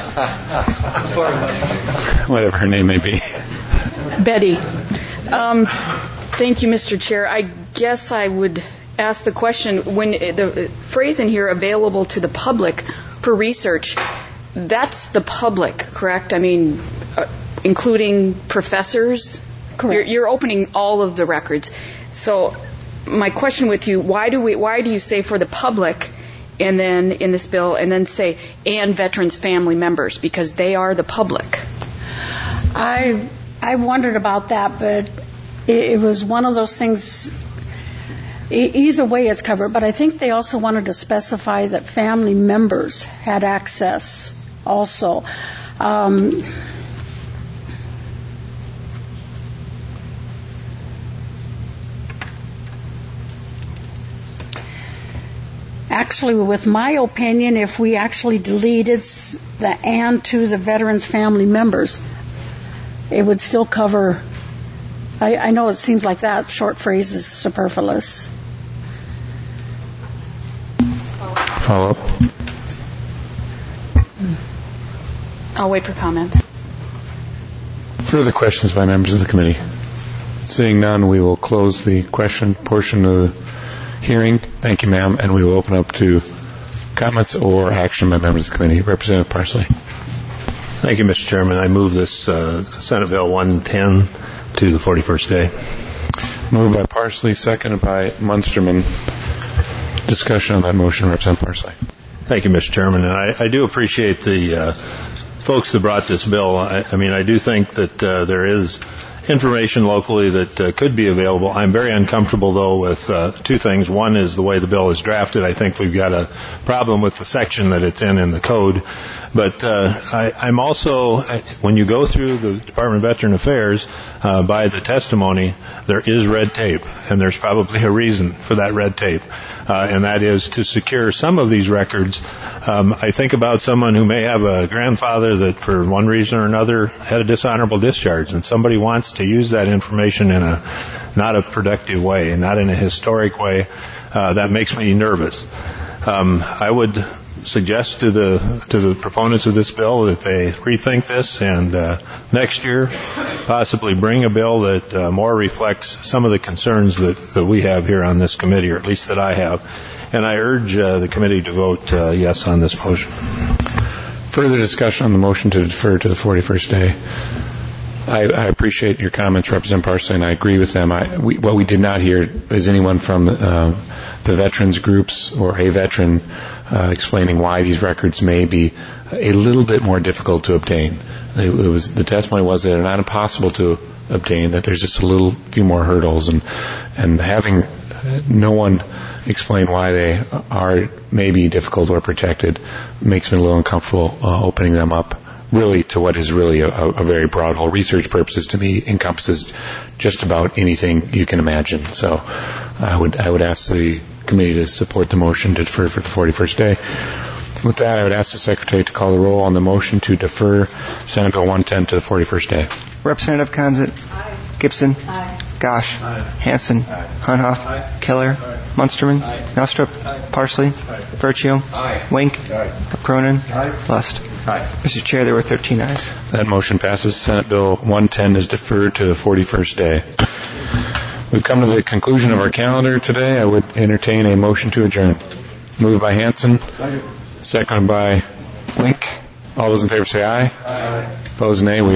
Whatever her name may be. Betty. Um, thank you, Mister Chair. I guess I would ask the question, when the phrase in here, available to the public for research, that's the public, correct? I mean, uh, including professors? Correct. You're, you're opening all of the records. So my question with you, why do we, why do you say for the public and then in this bill and then say and veterans' family members, because they are the public? I I wondered about that, but it, it was one of those things. E- either way, it's covered. But I think they also wanted to specify that family members had access also. Um, Actually, with my opinion, if we actually deleted the and to the veterans' family members, it would still cover. I, I know it seems like that short phrase is superfluous. Follow up. I'll wait for comments. Further questions by members of the committee? Seeing none, we will close the question portion of the hearing. Thank you, ma'am, and we will open up to comments or action by members of the committee. Representative Parsley. Thank you, Mister Chairman. I move this uh, Senate Bill one ten to the forty-first day. Moved by Parsley, seconded by Munsterman. Discussion on that motion, Representative Parsley. Thank you, Mister Chairman. And I, I do appreciate the uh, folks that brought this bill. I, I mean, I do think that uh, there is information locally that uh, could be available. I'm very uncomfortable, though, with uh, two things. One is the way the bill is drafted. I think we've got a problem with the section that it's in in the code. But uh, I, I'm also, when you go through the Department of Veteran Affairs, uh, by the testimony, there is red tape, and there's probably a reason for that red tape, uh, and that is to secure some of these records. Um, I think about someone who may have a grandfather that, for one reason or another, had a dishonorable discharge, and somebody wants to use that information in a not a productive way, and not in a historic way. Uh, that makes me nervous. Um, I would suggest to the to the proponents of this bill that they rethink this, and uh, next year possibly bring a bill that uh, more reflects some of the concerns that, that we have here on this committee, or at least that I have. And I urge uh, the committee to vote uh, yes on this motion. Further discussion on the motion to defer to the forty-first day. I, I appreciate your comments, Representative Parsley, and I agree with them. I, we, what we did not hear is anyone from uh, the veterans groups or a veteran uh, explaining why these records may be a little bit more difficult to obtain. It, it was the testimony was that they're not impossible to obtain, that there's just a little few more hurdles, and and having no one explain why they are maybe difficult or protected makes me a little uncomfortable uh, opening them up really to what is really a, a very broad whole. Research purposes to me encompasses just about anything you can imagine. So I would I would ask the committee to support the motion to defer for the forty-first day. With that, I would ask the Secretary to call the roll on the motion to defer Senate Bill one ten to the forty-first day. Representative Conzett. Aye. Gibson. Aye. Gosh. Aye. Hansen. Aye. Hunhoff. Aye. Keller. Aye. Munsterman. Aye. Nostrup. Aye. Parsley. Aye. Virtue. Aye. Wink. Aye. Cronin. Aye. Lust. Aye. Mister Chair, there were thirteen ayes. That motion passes. Senate Bill one ten is deferred to the forty-first day. We've come to the conclusion of our calendar today. I would entertain a motion to adjourn. Moved by Hansen. Seconded by Wink. All those in favor say aye. Aye. Opposed, nay. We